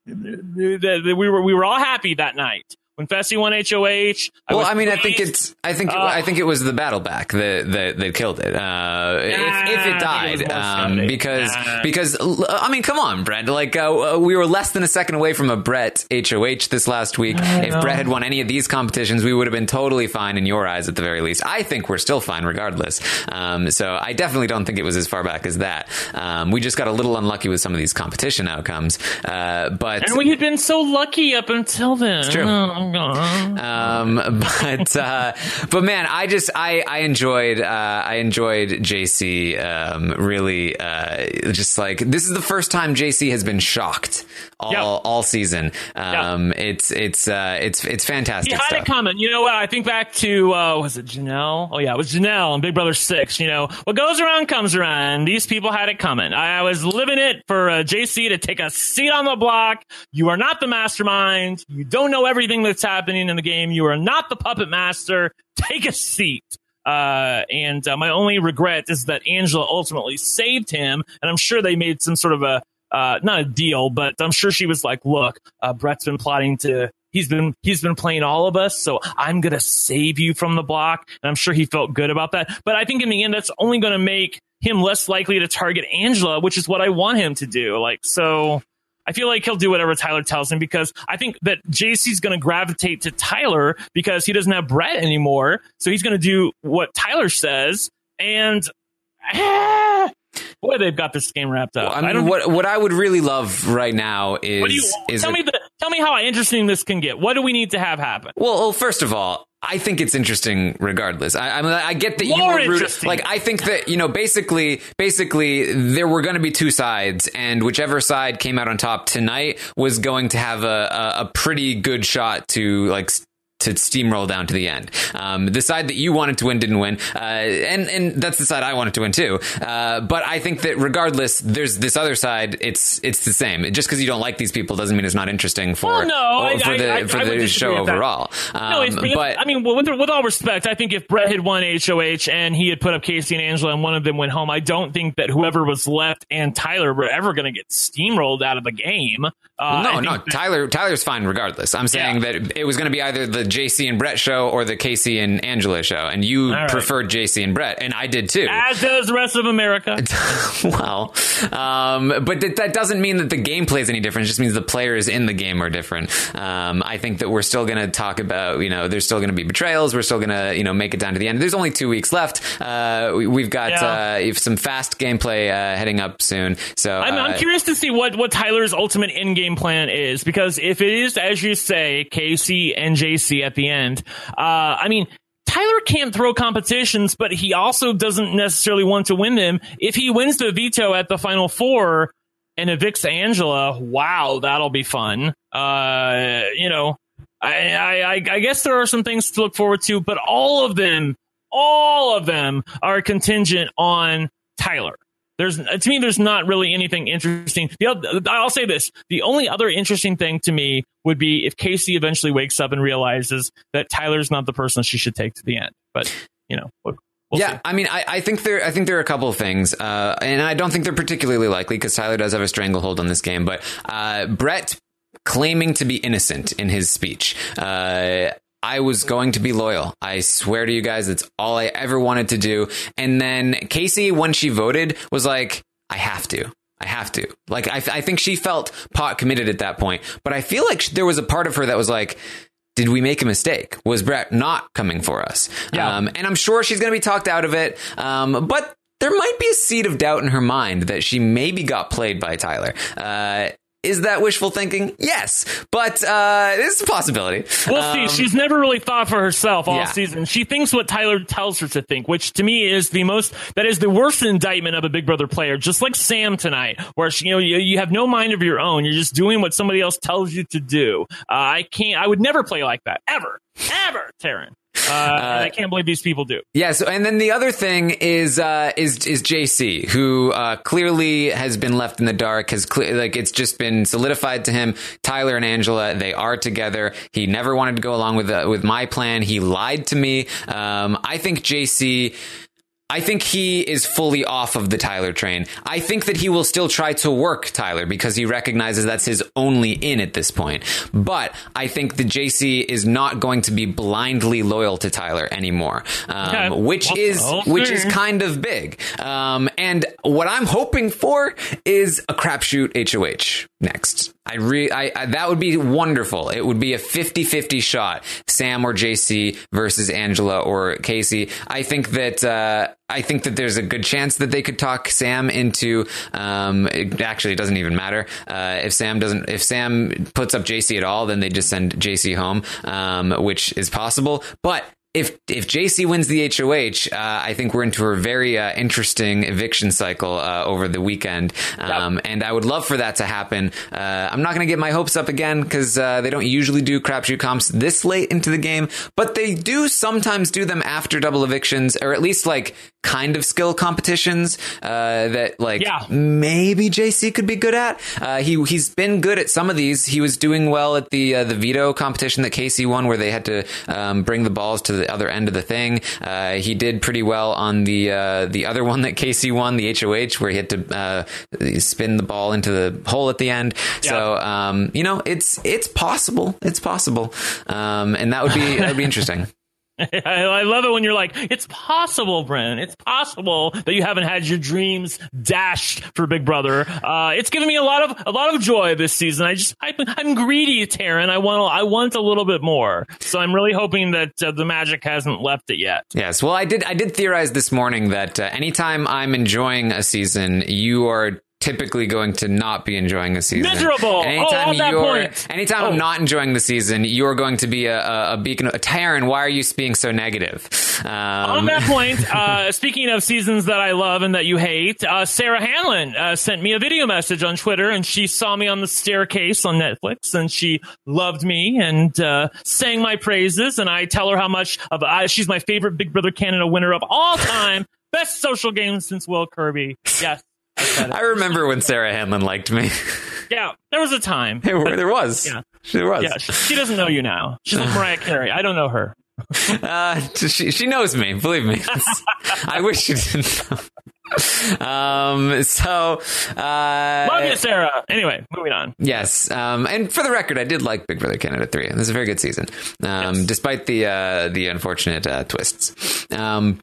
that we were we were all happy that night when Fessy won H O H. I well, I mean, pleased. I think it's, I think, it, uh, I think it was the battle back that that, that killed it. Uh, nah, if, if it died, it um, because nah. because I mean, come on, Brett. Like uh, we were less than a second away from a Brett H O H this last week. I if know. Brett had won any of these competitions, we would have been totally fine in your eyes, at the very least. I think we're still fine regardless. Um, so I definitely don't think it was as far back as that. Um, we just got a little unlucky with some of these competition outcomes. Uh, but and we had been so lucky up until then. It's true. Oh. Um, but uh, but man, I just I I enjoyed uh, I enjoyed J C. Um, really, uh, just like this is the first time J C has been shocked all Yep. all season. Um, Yep. It's it's uh, it's it's fantastic. He had stuff. it coming. You know what? I think back to, uh, was it Janelle? Oh, yeah, it was Janelle and Big Brother six. You know, what goes around comes around. These people had it coming. I, I was living it for uh, J C to take a seat on the block. You are not the mastermind. You don't know everything that's happening in the game. You are not the puppet master. Take a seat. Uh, and uh, my only regret is that Angela ultimately saved him. And I'm sure they made some sort of a, uh, not a deal, but I'm sure she was like, look, uh, Brett's been plotting to, he's been, he's been playing all of us. So I'm going to save you from the block. And I'm sure he felt good about that. But I think in the end, that's only going to make him less likely to target Angela, which is what I want him to do. Like, so I feel like he'll do whatever Tyler tells him, because I think that J C's going to gravitate to Tyler because he doesn't have Brett anymore. So he's going to do what Tyler says. And ah, boy, they've got this game wrapped up. I mean, I don't what what I would really love right now is what do you, is tell a- me the, tell me how interesting this can get. What do we need to have happen? Well, well, first of all, I think it's interesting regardless. I, I mean, I get that you More were rooting. interesting. Like, I think that, you know, basically, basically, there were going to be two sides, and whichever side came out on top tonight was going to have a, a, a pretty good shot to, like, to steamroll down to the end. Um, the side that you wanted to win didn't win, uh, and and that's the side I wanted to win too. Uh, but I think that regardless, there's this other side. It's it's the same. Just because you don't like these people doesn't mean it's not interesting for Well, no, I- for the I- I- for I would the disagree show with that. overall. No, it's, Um, but I mean, with, with all respect, I think if Brett had won H O H and he had put up Casey and Angela and one of them went home, I don't think that whoever was left and Tyler were ever going to get steamrolled out of the game. Uh, Well, I no, think no. that- Tyler, Tyler's fine regardless. I'm saying Yeah. that it was going to be either the J C and Brett show or the Casey and Angela show, and you All right. preferred J C and Brett, and I did too. As does the rest of America. Well, um, but that, that doesn't mean that the gameplay is any different. It just means the players in the game are different. Um, I think that we're still going to talk about, you know, there's still going to be betrayals. We're still going to, you know, make it down to the end. There's only two weeks left. Uh, we, we've got Yeah. uh, some fast gameplay uh, heading up soon. So I'm, uh, I'm curious to see what, what Tyler's ultimate in-game plan is, because if it is, as you say, Casey and J C at the end, uh, I mean, Tyler can't throw competitions, but he also doesn't necessarily want to win them. If he wins the veto at the final four and evicts Angela, wow, that'll be fun. Uh, you know, I, I, I guess there are some things to look forward to, but all of them, all of them are contingent on Tyler. There's, to me, there's not really anything interesting. The other, I'll say this. The only other interesting thing to me would be if Casey eventually wakes up and realizes that Tyler's not the person she should take to the end. But, you know, we'll, we'll yeah, see. I mean, I, I think there, I think there are a couple of things, uh, and I don't think they're particularly likely because Tyler does have a stranglehold on this game. But uh, Brett claiming to be innocent in his speech. Uh, I was going to be loyal. I swear to you guys, it's all I ever wanted to do. And then Casey, when she voted, was like, I have to. I have to. Like, I, I think she felt pot committed at that point. But I feel like there was a part of her that was like, did we make a mistake? Was Brett not coming for us? Yeah. Um, and I'm sure she's going to be talked out of it. Um, but there might be a seed of doubt in her mind that she maybe got played by Tyler. Uh, Is that wishful thinking? Yes, but uh, it's a possibility. We'll Um, see. She's never really thought for herself all yeah. season. She thinks what Tyler tells her to think, which to me is the most, that is the worst indictment of a Big Brother player. Just like Sam tonight, where she, you know, you, you have no mind of your own. You're just doing what somebody else tells you to do. Uh, I can't, I would never play like that. Ever. Ever, Taryn. Uh, and I can't believe these people do. Yeah. So, and then the other thing is uh, is is J C, who uh, clearly has been left in the dark. Has cle- like it's just been solidified to him. Tyler and Angela, they are together. He never wanted to go along with uh, with my plan. He lied to me. Um, I think J C. I think he is fully off of the Tyler train. I think that he will still try to work Tyler because he recognizes that's his only in at this point. But I think that J C is not going to be blindly loyal to Tyler anymore, um, Okay. which Well, is I'll which see. is kind of big. Um, and what I'm hoping for is a crapshoot H O H next. I re I, I that would be wonderful. It would be a fifty-fifty shot. Sam or J C versus Angela or Casey. I think that uh, I think that there's a good chance that they could talk Sam into. Um, it actually, it doesn't even matter uh, if Sam doesn't. If Sam puts up J C at all, then they just send J C home, um, which is possible. But If if J C wins the H O H, uh, I think we're into a very uh, interesting eviction cycle uh, over the weekend, um, yep. and I would love for that to happen. Uh, I'm not going to get my hopes up again because uh, they don't usually do crapshoot comps this late into the game, but they do sometimes do them after double evictions, or at least like kind of skill competitions uh, that like yeah. maybe J C could be good at. Uh, he he's been good at some of these. He was doing well at the uh, the veto competition that Casey won, where they had to um, bring the balls to the the other end of the thing. Uh, he did pretty well on the uh, the other one that Casey won, the H O H, where he had to uh, spin the ball into the hole at the end. Yeah. So um, you know, it's it's possible. It's possible, um, and that would be that would be interesting. I love it when you're like, it's possible, Brennan. It's possible that you haven't had your dreams dashed for Big Brother. Uh, it's given me a lot of a lot of joy this season. I just I, I'm greedy, Taryn. I want I want a little bit more. So I'm really hoping that uh, the magic hasn't left it yet. Yes. Well, I did I did theorize this morning that uh, anytime I'm enjoying a season, you are typically going to not be enjoying the season. Miserable. Anytime oh, on that you're, point. Anytime oh. I'm not enjoying the season, you're going to be a, a, a beacon. A Taryn, why are you being so negative? Um, on that point, uh, speaking of seasons that I love and that you hate, uh, Sarah Hanlon uh, sent me a video message on Twitter, and she saw me on the staircase on Netflix, and she loved me and uh, sang my praises, and I tell her how much of uh, she's my favorite Big Brother Canada winner of all time. Best social game since Will Kirby. Yes. I remember when Sarah Hanlon liked me. Yeah, there was a time. There, there was. Yeah. There was. Yeah, she, she doesn't know you now. She's like Mariah Carey. I don't know her. uh, she, she knows me. Believe me. I wish she didn't know. Um, so, uh, love you, Sarah. Anyway, moving on. Yes. Um, and for the record, I did like Big Brother Canada three. This is a very good season. Um, yes. Despite the, uh, the unfortunate, uh, twists. Um,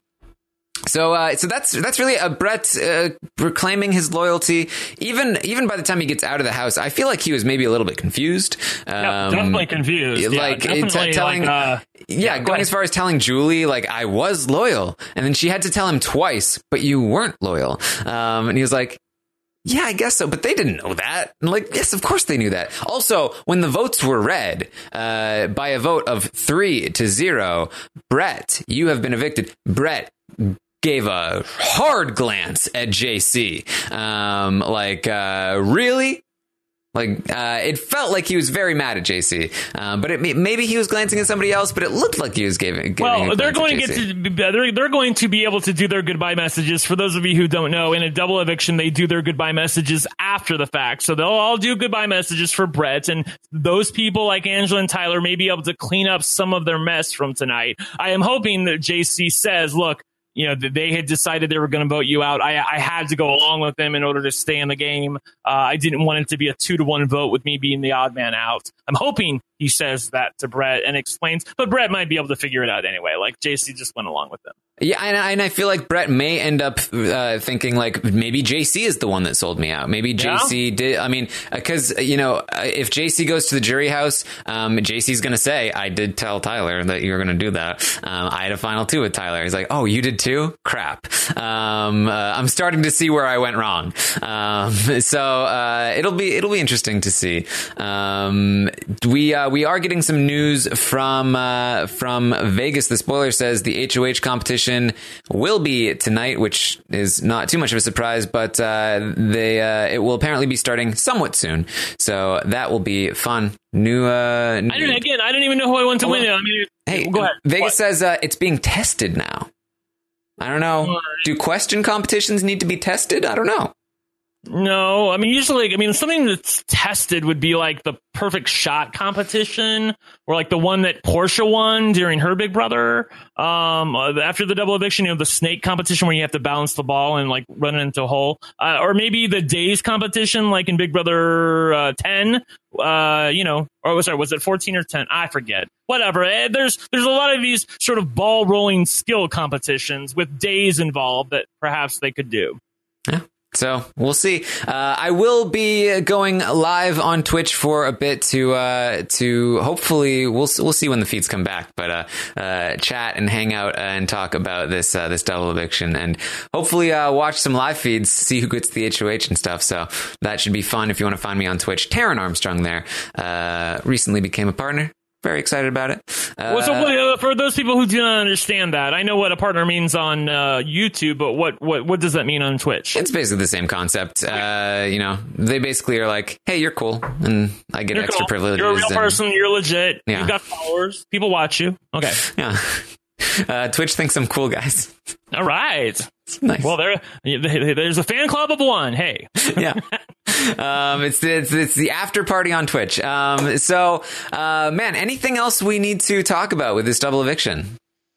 So, uh, so that's that's really a Brett uh, reclaiming his loyalty. Even even by the time he gets out of the house, I feel like he was maybe a little bit confused. Um, yeah, definitely confused. Like, yeah, definitely t- telling, like, uh, yeah, yeah, going as far as telling Julie, like, I was loyal, and then she had to tell him twice, but you weren't loyal. Um, and he was like, yeah, I guess so, but they didn't know that. And like, yes, of course they knew that. Also, when the votes were read, uh, by a vote of three to zero, Brett, you have been evicted. Brett gave a hard glance at J C. Um, like, uh, really? Like, uh, it felt like he was very mad at J C, um, but it, maybe he was glancing at somebody else, but it looked like he was giving. giving well, they're going to get to, they're, they're going to be able to do their goodbye messages. For those of you who don't know, in a double eviction, they do their goodbye messages after the fact. So they'll all do goodbye messages for Brett, and those people like Angela and Tyler may be able to clean up some of their mess from tonight. I am hoping that J C says, look, you know, they had decided they were going to vote you out. I, I had to go along with them in order to stay in the game. Uh, I didn't want it to be a two to one vote with me being the odd man out. I'm hoping he says that to Brett and explains, but Brett might be able to figure it out anyway. Like J C just went along with them. Yeah, and I, and I feel like Brett may end up uh, thinking like maybe J C is the one that sold me out. Maybe J C yeah. did. I mean, because you know, if J C goes to the jury house, um, J C's going to say, "I did tell Tyler that you were going to do that. Um, I had a final two with Tyler." He's like, "Oh, you did too? Crap." Um, uh, I'm starting to see where I went wrong. Um, so uh, it'll be it'll be interesting to see. Um, we uh, we are getting some news from uh, from Vegas. The spoiler says the H O H competition will be tonight, which is not too much of a surprise, but uh, they uh, it will apparently be starting somewhat soon. So that will be fun. New, uh, new... I didn't again. I didn't even know who I want to win. I mean, hey, go ahead. Vegas what? says uh, it's being tested now. I don't know. Do question competitions need to be tested? I don't know. No, I mean, usually, I mean, something that's tested would be like the perfect shot competition, or like the one that Portia won during her Big Brother. Um, after the double eviction, you know, the snake competition where you have to balance the ball and like run it into a hole. Uh, or maybe the days competition, like in Big Brother uh, ten. Uh, you know, or sorry, was it fourteen or ten? I forget. Whatever. There's there's a lot of these sort of ball rolling skill competitions with days involved that perhaps they could do. Yeah. So we'll see. Uh, I will be going live on Twitch for a bit to uh, to hopefully we'll we'll see when the feeds come back, but uh, uh, chat and hang out and talk about this uh, this double eviction, and hopefully uh, watch some live feeds, see who gets the H O H and stuff. So that should be fun. If you want to find me on Twitch, Taran Armstrong there. Uh, recently became a partner. Very excited about it. Uh, well, so uh, for those people who do not understand that, I know what a partner means on uh, YouTube, but what, what what does that mean on Twitch? It's basically the same concept. Uh, you know, they basically are like, "Hey, you're cool," and I get you're extra cool. privileges. You're a real and, person. You're legit. Yeah. You've got followers. People watch you. Okay. Yeah. Uh, Twitch thinks I'm cool, guys. All right. Nice. Well, there, there's a fan club of one. Hey. Yeah. Um, it's, it's, it's the after party on Twitch. Um, so, uh, man, anything else we need to talk about with this double eviction?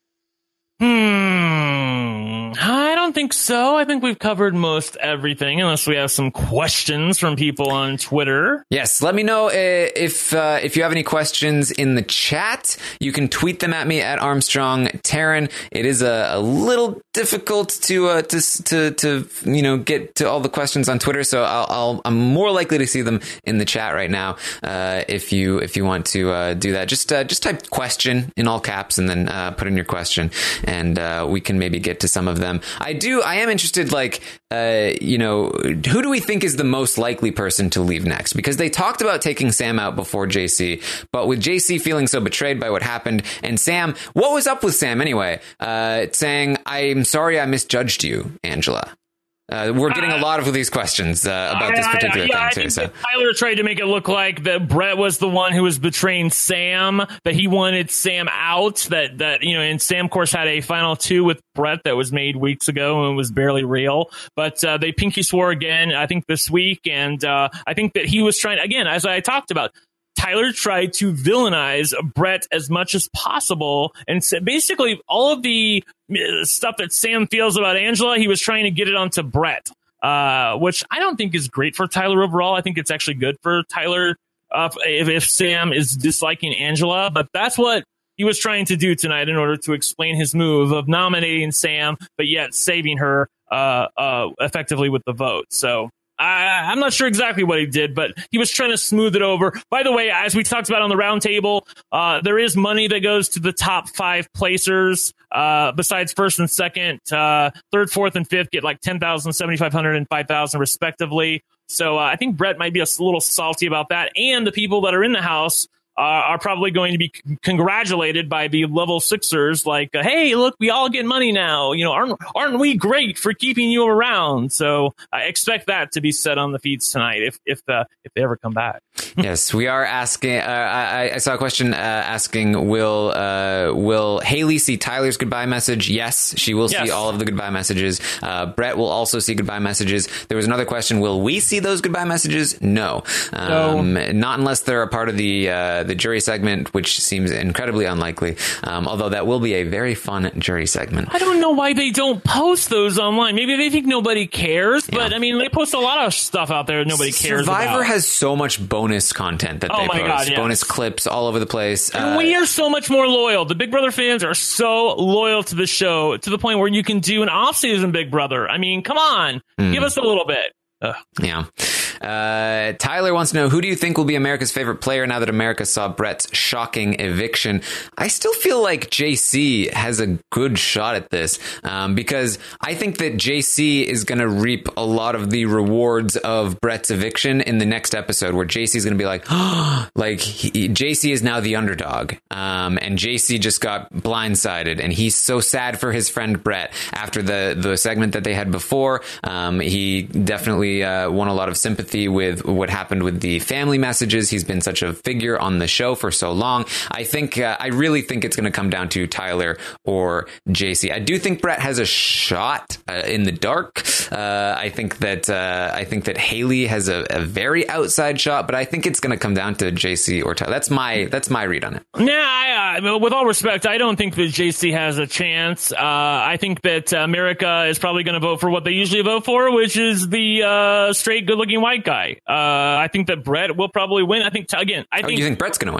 Hmm. I don't think so. I think we've covered most everything, unless we have some questions from people on Twitter. Yes, let me know if uh, if you have any questions in the chat. You can tweet them at me at Armstrong Taran. It is a, a little difficult to uh, to to to you know get to all the questions on Twitter, so I'll, I'll I'm more likely to see them in the chat right now. Uh, if you if you want to uh, do that, just uh, just type question in all caps and then uh, put in your question, and uh, we can maybe get to some of them. I do. I am interested, like, uh, you know, who do we think is the most likely person to leave next? Because they talked about taking Sam out before J C, but with J C feeling so betrayed by what happened, and Sam, what was up with Sam anyway? Uh, saying, "I'm sorry I misjudged you, Angela." Uh, we're getting a lot of these questions uh, about this particular I, I, yeah, thing, I too. So. Tyler tried to make it look like that Brett was the one who was betraying Sam, that he wanted Sam out, that, that you know, and Sam, of course, had a final two with Brett that was made weeks ago and was barely real. But uh, they pinky swore again, I think, this week. And uh, I think that he was trying, again, as I talked about, Tyler tried to villainize Brett as much as possible, and basically all of the stuff that Sam feels about Angela, he was trying to get it onto Brett, uh, which I don't think is great for Tyler overall. I think it's actually good for Tyler uh, if, if Sam is disliking Angela, but that's what he was trying to do tonight in order to explain his move of nominating Sam, but yet saving her uh, uh, effectively with the vote. So I, I'm not sure exactly what he did, but he was trying to smooth it over. By the way, as we talked about on the roundtable, uh, there is money that goes to the top five placers. Uh, besides first and second, uh, third, fourth, and fifth get like ten thousand, seventy-five hundred, and five thousand respectively. So uh, I think Brett might be a little salty about that. And the people that are in the house uh, are probably going to be c- congratulated by the level sixers, like, uh, hey, look, we all get money now. You know, aren't aren't we great for keeping you around? So I expect that to be said on the feeds tonight if if uh, if they ever come back. Yes, we are asking. Uh, I, I saw a question uh, asking, will uh, will Haley see Tyler's goodbye message? Yes, she will yes. see all of the goodbye messages. Uh, Brett will also see goodbye messages. There was another question: will we see those goodbye messages? No, um, no. Not unless they're a part of the uh, the jury segment, which seems incredibly unlikely. Um, although that will be a very fun jury segment. I don't know why they don't post those online. Maybe they think nobody cares, but yeah. I mean, they post a lot of stuff out there nobody cares Survivor about. has so much bonus content that oh they my post, God, yes. bonus clips all over the place. And uh, we are so much more loyal. The Big Brother fans are so loyal to the show to the point where you can do an off-season Big Brother. I mean, come on, mm. give us a little bit. Ugh. Yeah. Uh, Tyler wants to know, who do you think will be America's favorite player now that America saw Brett's shocking eviction? I still feel like J C has a good shot at this, um, because I think that J C is going to reap a lot of the rewards of Brett's eviction in the next episode, where J C is going to be like, oh, like he, J C is now the underdog, um, and J C just got blindsided, and he's so sad for his friend Brett after the the segment that they had before. Um, he definitely uh, won a lot of sympathy with what happened with the family messages. He's been such a figure on the show for so long. I think, uh, I really think it's going to come down to Tyler or J C. I do think Brett has a shot uh, in the dark. Uh, I think that, uh, I think that Haley has a, a very outside shot, but I think it's going to come down to J C or Tyler. That's my, that's my read on it. Yeah, I, uh, with all respect, I don't think that J C has a chance. Uh, I think that America is probably going to vote for what they usually vote for, which is the uh, straight, good-looking white guy. Uh, I think that Brett will probably win. I think, again, I oh, think. You think Brett's going to win?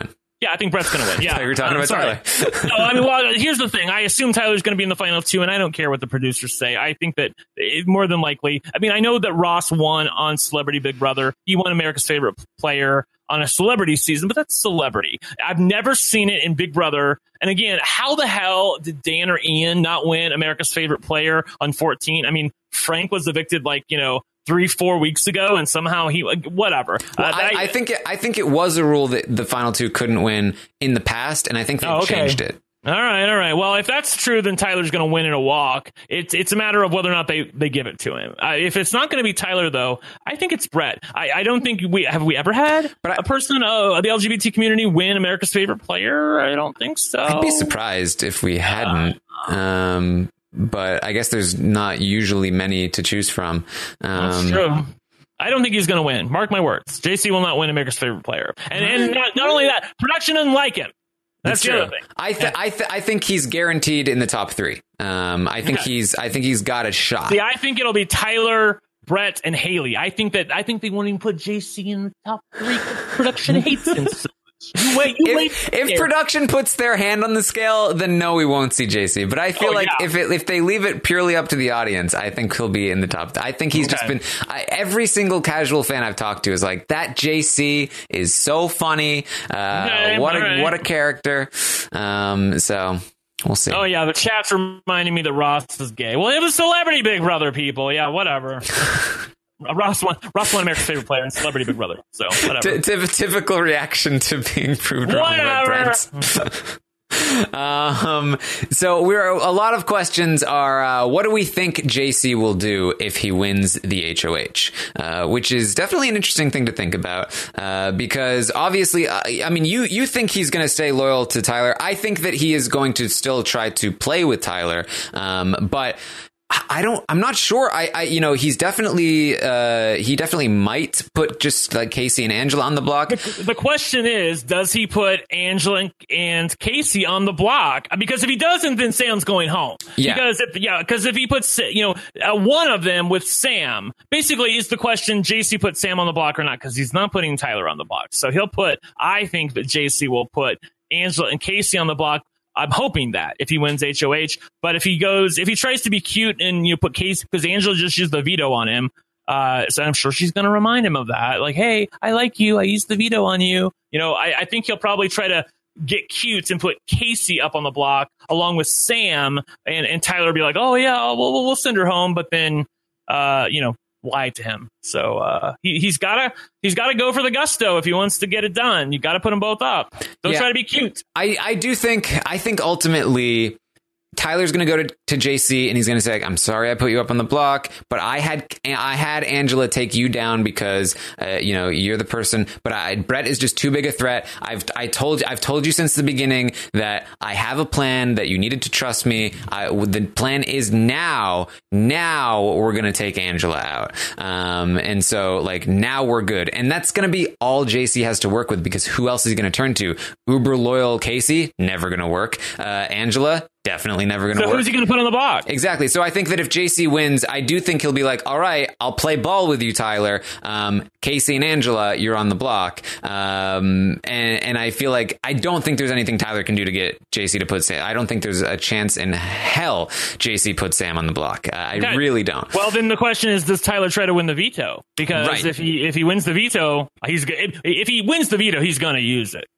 Yeah, I think Brett's going to win. Yeah, you were talking I'm about sorry. Tyler. No, I mean, well, here's the thing. I assume Tyler's going to be in the final two, and I don't care what the producers say. I think that it, more than likely, I mean, I know that Ross won on Celebrity Big Brother. He won America's Favorite Player on a celebrity season, but that's celebrity. I've never seen it in Big Brother. And again, how the hell did Dan or Ian not win America's Favorite Player on fourteen? I mean, Frank was evicted like, you know, three, four weeks ago, and somehow he, like, whatever. Well, uh, I, I think it, I think it was a rule that the final two couldn't win in the past, and I think they've Oh, okay. changed it. All right, all right. Well, if that's true, then Tyler's going to win in a walk. It's it's a matter of whether or not they, they give it to him. Uh, if it's not going to be Tyler, though, I think it's Brett. I, I don't think we have we ever had but I, a person of the L G B T community win America's Favorite Player. I don't think so. I'd be surprised if we hadn't. Uh, um, but I guess there's not usually many to choose from. Um, that's true. I don't think he's going to win. Mark my words. J C will not win America's Favorite Player. And, and not, not only that, production doesn't like him. That's the other thing. I th- I th- I think he's guaranteed in the top three. Um, I think Okay. he's I think he's got a shot. See, I think it'll be Tyler, Brett, and Haley. I think that I think they won't even put J C in the top three. Production hates him so much. You wait, you wait. If, if production puts their hand on the scale, then no, we won't see J C. But I feel Oh, like yeah. if it, if they leave it purely up to the audience, I think he'll be in the top. I think he's Okay. just been I, every single casual fan I've talked to is like, that J C is so funny. Uh, Okay, what a all right. what a character. Um, so we'll see. Oh yeah, the chat's reminding me that Ross is gay. Well, it was Celebrity Big Brother, people. Yeah, whatever. Ross won. Ross won America's Favorite Player in Celebrity Big Brother. So whatever. T- t- typical reaction to being proved wrong by Whatever. Brent. um, so we're a lot of questions are uh, what do we think J C will do if he wins the H O H, uh, which is definitely an interesting thing to think about uh, because obviously, uh, I mean, you you think he's going to stay loyal to Tyler. I think that he is going to still try to play with Tyler, um, but. I don't, I'm not sure. I, I, you know, he's definitely, uh, he definitely might put just like Casey and Angela on the block. The question is, does he put Angela and, and Casey on the block? Because if he doesn't, then Sam's going home. Yeah. Because if, yeah, because if he puts, you know, uh, one of them with Sam, basically is the question, J C put Sam on the block or not? Because he's not putting Tyler on the block. So he'll put, I think that J C will put Angela and Casey on the block. I'm hoping that if he wins H O H, but if he goes, if he tries to be cute and you put Casey, because Angela just used the veto on him, uh, so I'm sure she's going to remind him of that. Like, hey, I like you. I used the veto on you. You know, I, I think he'll probably try to get cute and put Casey up on the block along with Sam, and, and Tyler will be like, oh yeah, we'll, we'll send her home. But then, uh, you know, lie to him. So uh, he, he's gotta he's gotta go for the gusto if he wants to get it done. You got to put them both up. Don't Yeah. try to be cute. I, I do think I think ultimately Tyler's going to go to, to J C and he's going to say, like, I'm sorry I put you up on the block, but I had I had Angela take you down because uh, you know, you're the person. But I, Brett is just too big a threat. I've I told I've told you since the beginning that I have a plan, that you needed to trust me. I, the plan is now now we're going to take Angela out, um, and so like now we're good, and that's going to be all J C has to work with because who else is he going to turn to? Uber loyal Casey, never going to work. Uh, Angela. Definitely never going to So work. who's he going to put on the block? Exactly. So I think that if J C wins, I do think he'll be like, all right, I'll play ball with you, Tyler. Um, Casey and Angela, you're on the block. Um, and, and I feel like I don't think there's anything Tyler can do to get J C to put Sam. I don't think there's a chance in hell J C puts Sam on the block. Uh, I Okay. really don't. Well, then the question is, does Tyler try to win the veto? Because Right. if he if he wins the veto, he's go- if, if he wins the veto, he's going to use it.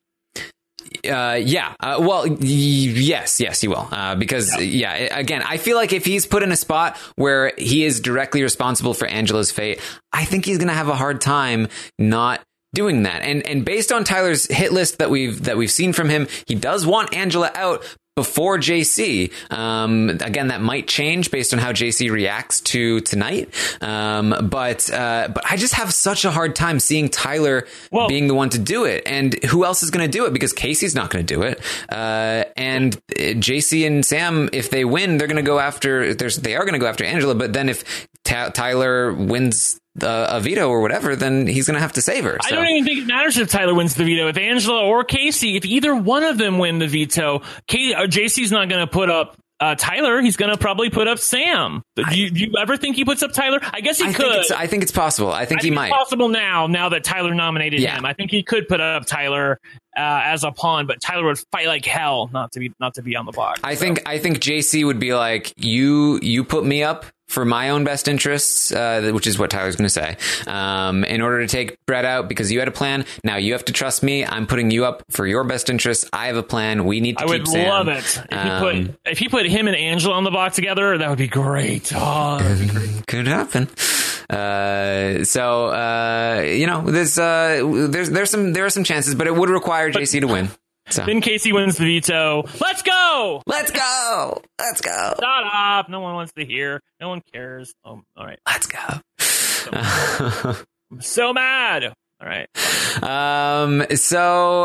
Uh, yeah. Uh, well, y- yes, yes, he will. Uh, because yeah. yeah, again, I feel like if he's put in a spot where he is directly responsible for Angela's fate, I think he's going to have a hard time not doing that. And and based on Tyler's hit list that we've that we've seen from him, he does want Angela out before J C. Um, again, that might change based on how J C reacts to tonight. Um, but uh, but I just have such a hard time seeing Tyler Well- being the one to do it. And who else is going to do it? Because Casey's not going to do it. Uh, and J C and Sam, if they win, they're going to go after. There's, they are going to go after Angela. But then if Ta- Tyler wins the, a veto or whatever, then he's going to have to save her. I So. don't even think it matters if Tyler wins the veto. If Angela or Casey, if either one of them win the veto, Kay, or J C's not going to put up Uh, Tyler, he's going to probably put up Sam. Do you, do you ever think he puts up Tyler? I guess he I could. Think it's, I think it's possible. I think I he think might. It's possible now, now that Tyler nominated yeah. him. I think he could put up Tyler uh, as a pawn, but Tyler would fight like hell not to be not to be on the block. I so. think I think J C would be like, you you put me up for my own best interests, uh, which is what Tyler's going to say, um, in order to take Brett out because you had a plan. Now you have to trust me. I'm putting you up for your best interests. I have a plan. We need to I keep would Sam. love it. If, um, he put, if he put him and Angela on the block together, that would be great. Oh, that'd be great. Could happen. Uh, so, uh, you know, there's, uh, there's, there's some, there are some chances, but it would require J C to win. So. Then Casey wins the veto. Let's go! Let's go! Let's go! Shut up! No one wants to hear. No one cares. Oh, all right. Let's go. So, I'm so mad. All right. Um. So,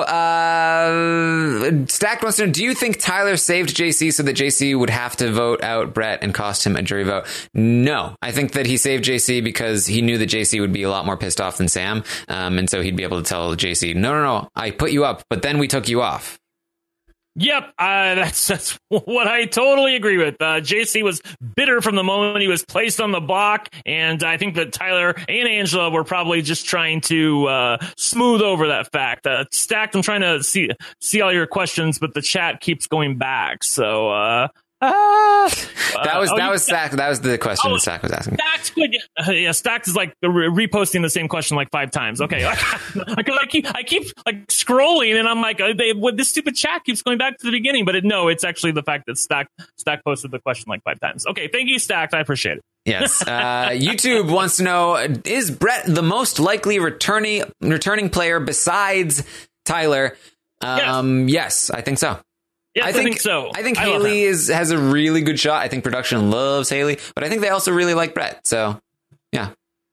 uh, Stacked wants to know, do you think Tyler saved J C so that J C would have to vote out Brett and cost him a jury vote? No. I think that he saved J C because he knew that J C would be a lot more pissed off than Sam. Um. And so he'd be able to tell J C, no, no, no, I put you up, but then we took you off. Yep, uh, that's that's what I totally agree with. Uh, J C was bitter from the moment he was placed on the block, and I think that Tyler and Angela were probably just trying to uh, smooth over that fact. Uh, Stacked, I'm trying to see see all your questions, but the chat keeps going back. So uh, uh, that was uh, that oh, was Stacked. That was the question oh, that Stacked was asking. Stacked, uh, yeah, Stacked is like re- reposting the same question like five times. Okay, because I keep I keep like scrolling, and I'm like, uh, they, what, this stupid chat keeps going back to the beginning, but it, no, it's actually the fact that Stacked Stacked posted the question like five times. Okay, thank you, Stacked. I appreciate it. Yes. Uh, YouTube wants to know, is Brett the most likely returning returning player besides Tyler? Um, yes. yes, I think so. Yes, I think, I think so. I think I Haley is has a really good shot. I think production loves Haley, but I think they also really like Brett. So, yeah.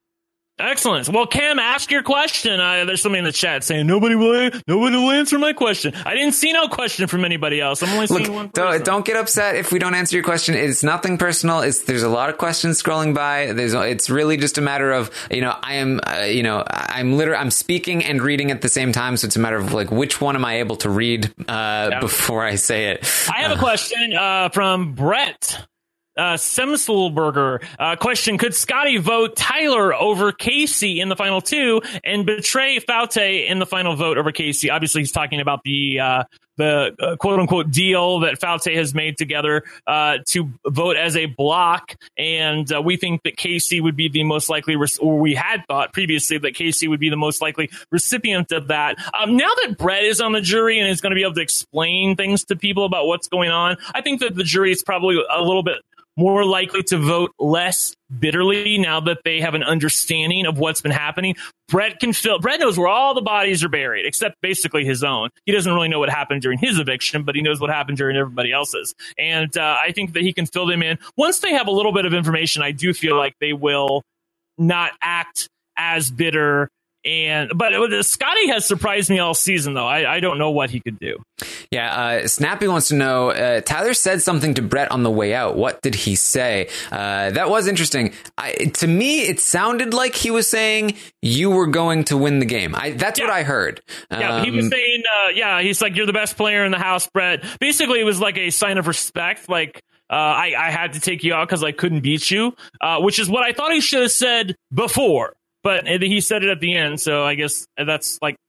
Excellent. Well, Cam, ask your question. Uh, there's somebody in the chat saying nobody will, nobody will answer my question. I didn't see no question from anybody else. I'm only Look, seeing one person. Don't, don't get upset if we don't answer your question. It's nothing personal. It's there's a lot of questions scrolling by. There's it's really just a matter of, you know, I am uh, you know I'm literally I'm speaking and reading at the same time. So it's a matter of like which one am I able to read uh, yeah. before I say it. I have uh, a question uh, from Brett. Uh, Semselberger, uh, question, could Scotty vote Tyler over Casey in the final two and betray Faute in the final vote over Casey? Obviously, he's talking about the uh, the uh, quote-unquote deal that Faute has made together uh, to vote as a block, and uh, we think that Casey would be the most likely, re- or we had thought previously that Casey would be the most likely recipient of that. Um, now that Brett is on the jury and is going to be able to explain things to people about what's going on, I think that the jury is probably a little bit more likely to vote less bitterly now that they have an understanding of what's been happening. Brett can fill, Brett knows where all the bodies are buried, except basically his own. He doesn't really know what happened during his eviction, but he knows what happened during everybody else's. And uh, I think that he can fill them in. Once they have a little bit of information, I do feel like they will not act as bitter. And but Scotty has surprised me all season, though. I, I don't know what he could do. Yeah, uh, Snappy wants to know, uh, Tyler said something to Brett on the way out. What did he say? Uh, that was interesting. I, to me, it sounded like he was saying you were going to win the game. I, that's yeah. what I heard. Yeah, um, he was saying, uh, yeah, he's like, you're the best player in the house, Brett. Basically, it was like a sign of respect. Like, uh, I, I had to take you out because I couldn't beat you, uh, which is what I thought he should have said before. But he said it at the end, so I guess that's like,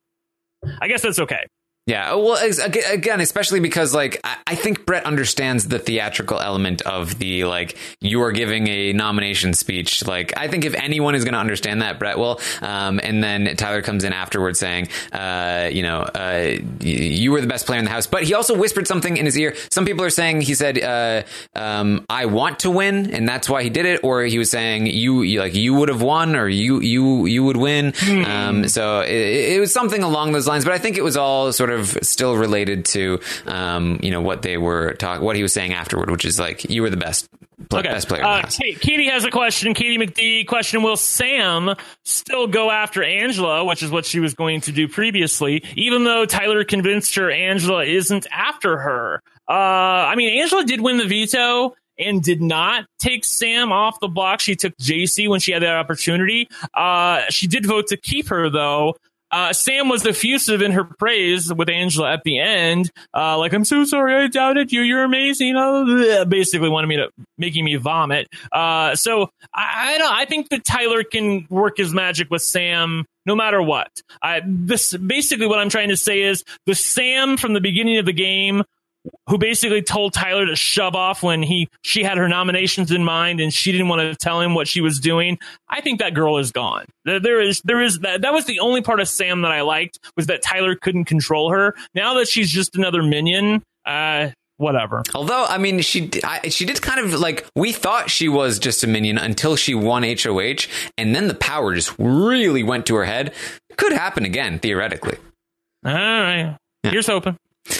I guess that's okay. Yeah, well, again, especially because, like, I think Brett understands the theatrical element of the, like, you are giving a nomination speech. Like, I think if anyone is going to understand that, Brett will. Um, and then Tyler comes in afterwards saying, uh, you know, uh, you were the best player in the house. But he also whispered something in his ear. Some people are saying he said, uh, um, I want to win, and that's why he did it. Or he was saying, you, you like, you would have won, or you, you, you would win. Mm. Um, so it, it was something along those lines. But I think it was all sort of still related to um you know what they were talking what he was saying afterward, which is like you were the best play, okay. best player uh, in the house. Katie, Katie has a question. Katie McD question, will Sam still go after Angela, which is what she was going to do previously, even though Tyler convinced her Angela isn't after her? uh I mean, Angela did win the veto and did not take Sam off the block. She took J C when she had that opportunity. Uh she did vote to keep her, though. Uh, Sam was effusive in her praise with Angela at the end. Uh, like, I'm so sorry I doubted you. You're amazing. Oh, basically wanted me to, making me vomit. Uh, so I, I don't, I think that Tyler can work his magic with Sam no matter what. I, this, basically what I'm trying to say is the Sam from the beginning of the game who basically told Tyler to shove off when he she had her nominations in mind and she didn't want to tell him what she was doing. I think that girl is gone. There, there is there is that that was the only part of Sam that I liked, was that Tyler couldn't control her. Now that she's just another minion, uh whatever. Although, I mean, she I, she did kind of like, we thought she was just a minion until she won H O H, and then the power just really went to her head. Could happen again, theoretically. All right. Yeah. Here's hoping.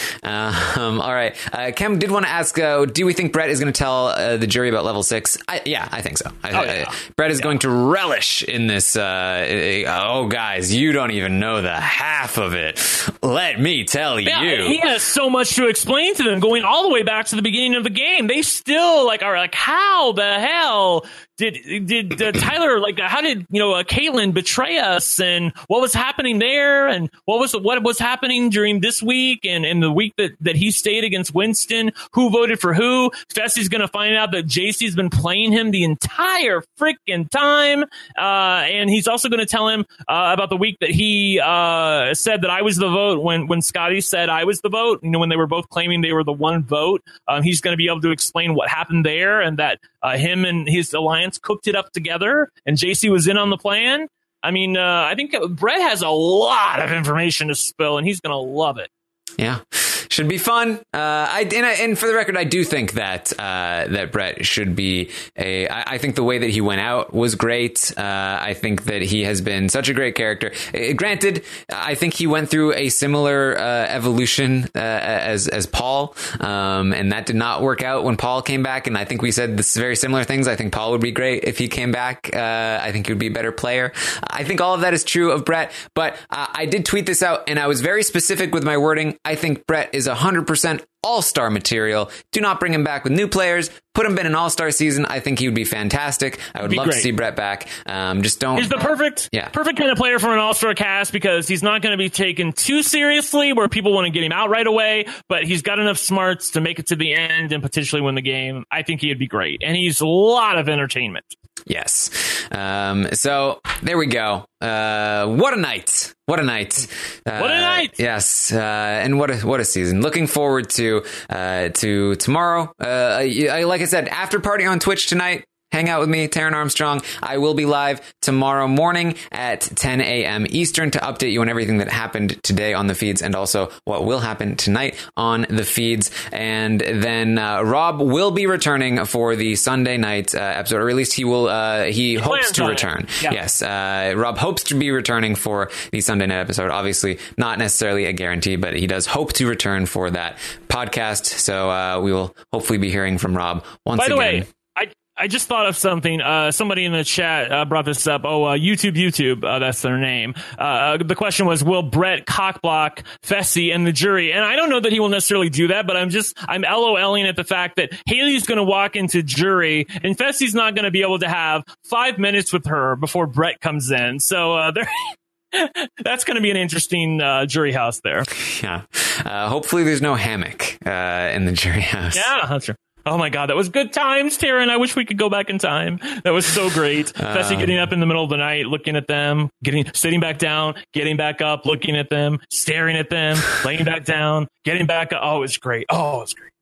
Um, all right. Uh, Cam did want to ask, uh, do we think Brett is going to tell uh, the jury about level six? I, yeah, I think so. I, oh, yeah. I, Brett is yeah. going to relish in this. Uh, oh, guys, you don't even know the half of it. Let me tell yeah, you. He has so much to explain to them, going all the way back to the beginning of the game. They still like are like, how the hell did did uh, Tyler like? How did you know uh, Caitlyn betray us? And what was happening there? And what was what was happening during this week and, and the week that, that he stayed against Winston? Who voted for who? Fessy's going to find out that J C's been playing him the entire freaking time, uh, and he's also going to tell him uh, about the week that he uh, said that I was the vote when when Scotty said I was the vote. You know, when they were both claiming they were the one vote. Um, he's going to be able to explain what happened there, and that uh, him and his alliance cooked it up together, and J C was in on the plan. I mean, uh, I think Brett has a lot of information to spill, and he's going to love it. Yeah, should be fun. Uh, I and, I and for the record, I do think that uh, that Brett should be a. I, I think the way that he went out was great. Uh, I think that he has been such a great character. Uh, granted, I think he went through a similar uh, evolution uh, as as Paul, um, and that did not work out when Paul came back. And I think we said this very similar things. I think Paul would be great if he came back. Uh, I think he would be a better player. I think all of that is true of Brett. But uh, I did tweet this out, and I was very specific with my wording. I think Brett is one hundred percent all-star material. Do not bring him back with new players. Put him in an all-star season. I think he would be fantastic. I would love great. to see Brett back. Um, just don't. He's the perfect, yeah. perfect kind of player for an all-star cast, because he's not going to be taken too seriously where people want to get him out right away, but he's got enough smarts to make it to the end and potentially win the game. I think he'd be great. And he's a lot of entertainment. Yes. Um, so there we go. Uh, what a night. What a night. Uh, what a night. Yes. Uh, and what a, what a season. Looking forward to, uh, to tomorrow. Uh, I, like I said, after party on Twitch tonight. Hang out with me, Taran Armstrong. I will be live tomorrow morning at ten a.m. Eastern to update you on everything that happened today on the feeds, and also what will happen tonight on the feeds. And then uh, Rob will be returning for the Sunday night uh, episode, or at least he will. Uh, he, he hopes to return. Yeah. Yes, uh, Rob hopes to be returning for the Sunday night episode. Obviously, not necessarily a guarantee, but he does hope to return for that podcast. So uh, we will hopefully be hearing from Rob once By the again. way, I. I just thought of something. Uh, somebody in the chat uh, brought this up. Oh, uh, YouTube, YouTube. Uh, that's their name. Uh, the question was, will Brett cockblock Fessy and the jury? And I don't know that he will necessarily do that, but I'm just, I'm LOLing at the fact that Haley's going to walk into jury and Fessy's not going to be able to have five minutes with her before Brett comes in. So uh, there. That's going to be an interesting uh, jury house there. Yeah. Uh, hopefully there's no hammock uh, in the jury house. Yeah, that's true. Oh my God, that was good times, Taran. I wish we could go back in time. That was so great. Fessy getting up in the middle of the night, looking at them, getting sitting back down, getting back up, looking at them, staring at them, laying back down, getting back up. Oh, it was great. Oh, it was great.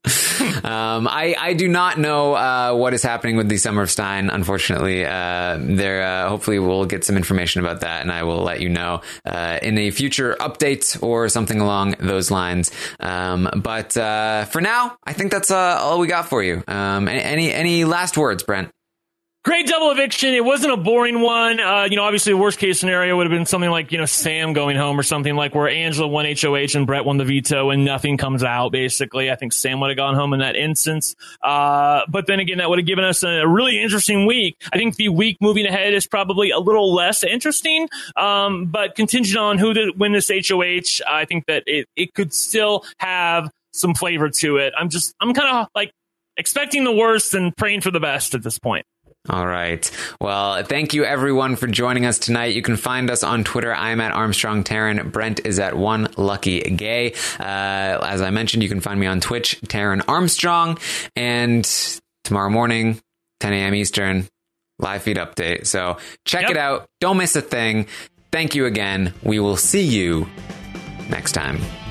um, I, I do not know uh, what is happening with the Summer of Stein, unfortunately. Uh, there, uh, hopefully we'll get some information about that, and I will let you know uh, in a future update or something along those lines. Um, but uh, for now, I think that's uh, all we got for you. Um, any any last words, Brent? Great double eviction. It wasn't a boring one. Uh, you know, obviously the worst case scenario would have been something like, you know, Sam going home or something like where Angela won H O H and Brett won the veto and nothing comes out, basically. I think Sam would have gone home in that instance. Uh, but then again, that would have given us a really interesting week. I think the week moving ahead is probably a little less interesting. Um, but contingent on who did win this H O H, I think that it, it could still have some flavor to it. I'm just, I'm kind of like expecting the worst and praying for the best at this point. All right. Well, thank you everyone for joining us tonight. You can find us on Twitter. I'm at Armstrong Taran. Brent is at One Lucky Gay. Uh, as I mentioned, you can find me on Twitch, Taran Armstrong. And tomorrow morning, ten a.m. Eastern, live feed update. So check yep. it out. Don't miss a thing. Thank you again. We will see you next time.